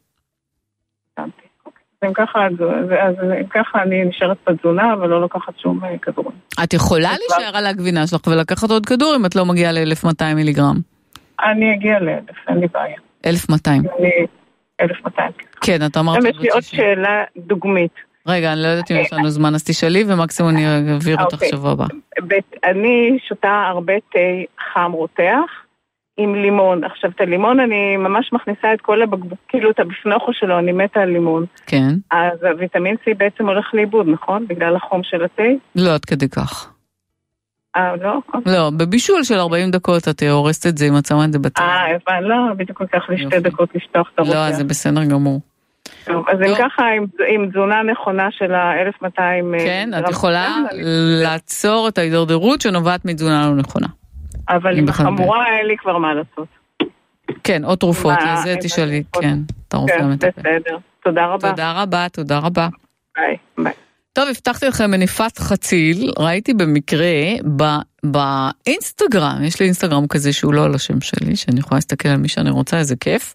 אם ככה, אז אם ככה אני נשארת בתזונה, אבל לא לקחת שום כדורים. את יכולה להישאר על הגבינה שלך ולקחת עוד כדור, אם את לא מגיעה ל-אלף ומאתיים מיליגרם. אני אגיע ל-אלף, אין לי בעיה. אלף ומאתיים. אלף ומאתיים. כן, את אמרת... יש לי עוד שאלה דוגמית. רגע, אני לא יודעת אם יש לנו זמן, אז תשאלי, ומקסימום אני אעביר אותך שבוע הבא. אני שותה הרבה תה חם רותח, עם לימון. עכשיו, את הלימון אני ממש מכניסה את כל הבקבוק, כאילו את הבפנוכו שלו, אני מתה על לימון. כן. אז הוויטמין C בעצם הולך לאיבוד, נכון? בגלל החום של התה? לא, עד כדי כך. אה, לא? לא, בבישול של ארבעים דקות את הורסת את זה, אם את שמה את זה בתה. אה, הבן, לא, בדיוק לקח לי שתי דקות לשטוח את הרותח. לא, זה בסדר גמור. אז אם ככה, עם תזונה נכונה של ה-אלף ומאתיים... כן, את יכולה לעצור את ההידרדרות שנובעת מתזונה לא נכונה. אבל עם החמורה אין לי כבר מה לעשות. כן, עוד תרופות, זה תשאלי, כן, את הרופא המטפל. בסדר, תודה רבה. תודה רבה, תודה רבה. ביי, ביי. טוב, הבטחתי לכם מניפת חציל, ראיתי במקרה באינסטגרם, יש לי אינסטגרם כזה שהוא לא על השם שלי, שאני יכולה להסתכל על מי שאני רוצה, איזה כיף.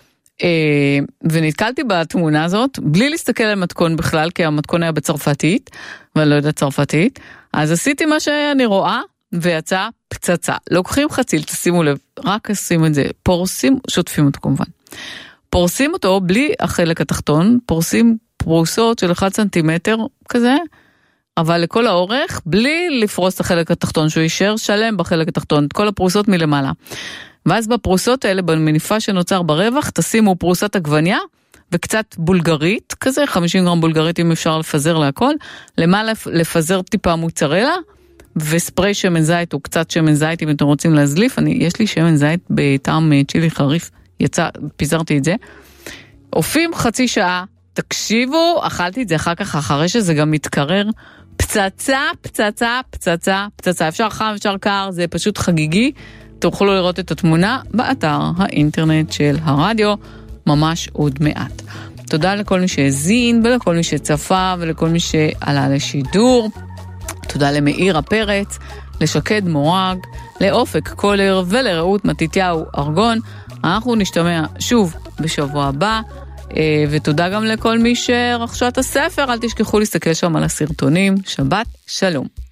ונתקלתי בתמונה הזאת, בלי להסתכל על מתכון בכלל, כי המתכון היה בצרפתית, ואני לא יודעת צרפתית, אז עשיתי מה שאני רואה, ויצא פצצה. לוקחים חציל, תשימו לב, רק עושים את זה, פורסים, שוטפים אותו כמובן. פורסים אותו בלי החלק התחתון, פורסים פרוסות של אחד סנטימטר כזה, אבל לכל האורך, בלי לפרוס את החלק התחתון, שהוא יישאר שלם בחלק התחתון, את כל הפרוסות מלמעלה. ואז בפרוסות האלה, במניפה שנוצר ברווח, תשימו פרוסת עגבניה, וקצת בולגרית, כזה, חמישים גרם בולגרית אם אפשר לפזר להכל, למעלה לפזר טיפה מוצרלה, וספרי שמן זית, או קצת שמן זית, אם אתם רוצים להזליף, אני, יש לי שמן זית בטעם צ'ילי חריף, יצא, פיזרתי את זה. אופים חצי שעה, תקשיבו, אכלתי את זה אחר כך, אחרי שזה גם מתקרר, פצצה, פצצה, פצצה, פצצה, אפשר חם, אפשר קר, זה פשוט חגיגי, תוכלו לראות את התמונה באתר האינטרנט של הרדיו, ממש עוד מעט. תודה לכל מי שהזין, ולכל מי שצפה, ולכל מי שעלה לשידור. תודה למאיר הפרץ, לשקד מורג, לאופק קולר ולרעות מתיתיהו ארגון. אנחנו נשתמע שוב בשבוע הבא, ותודה גם לכל מי שרכשה את הספר, אל תשכחו להסתכל שם על הסרטונים. שבת שלום.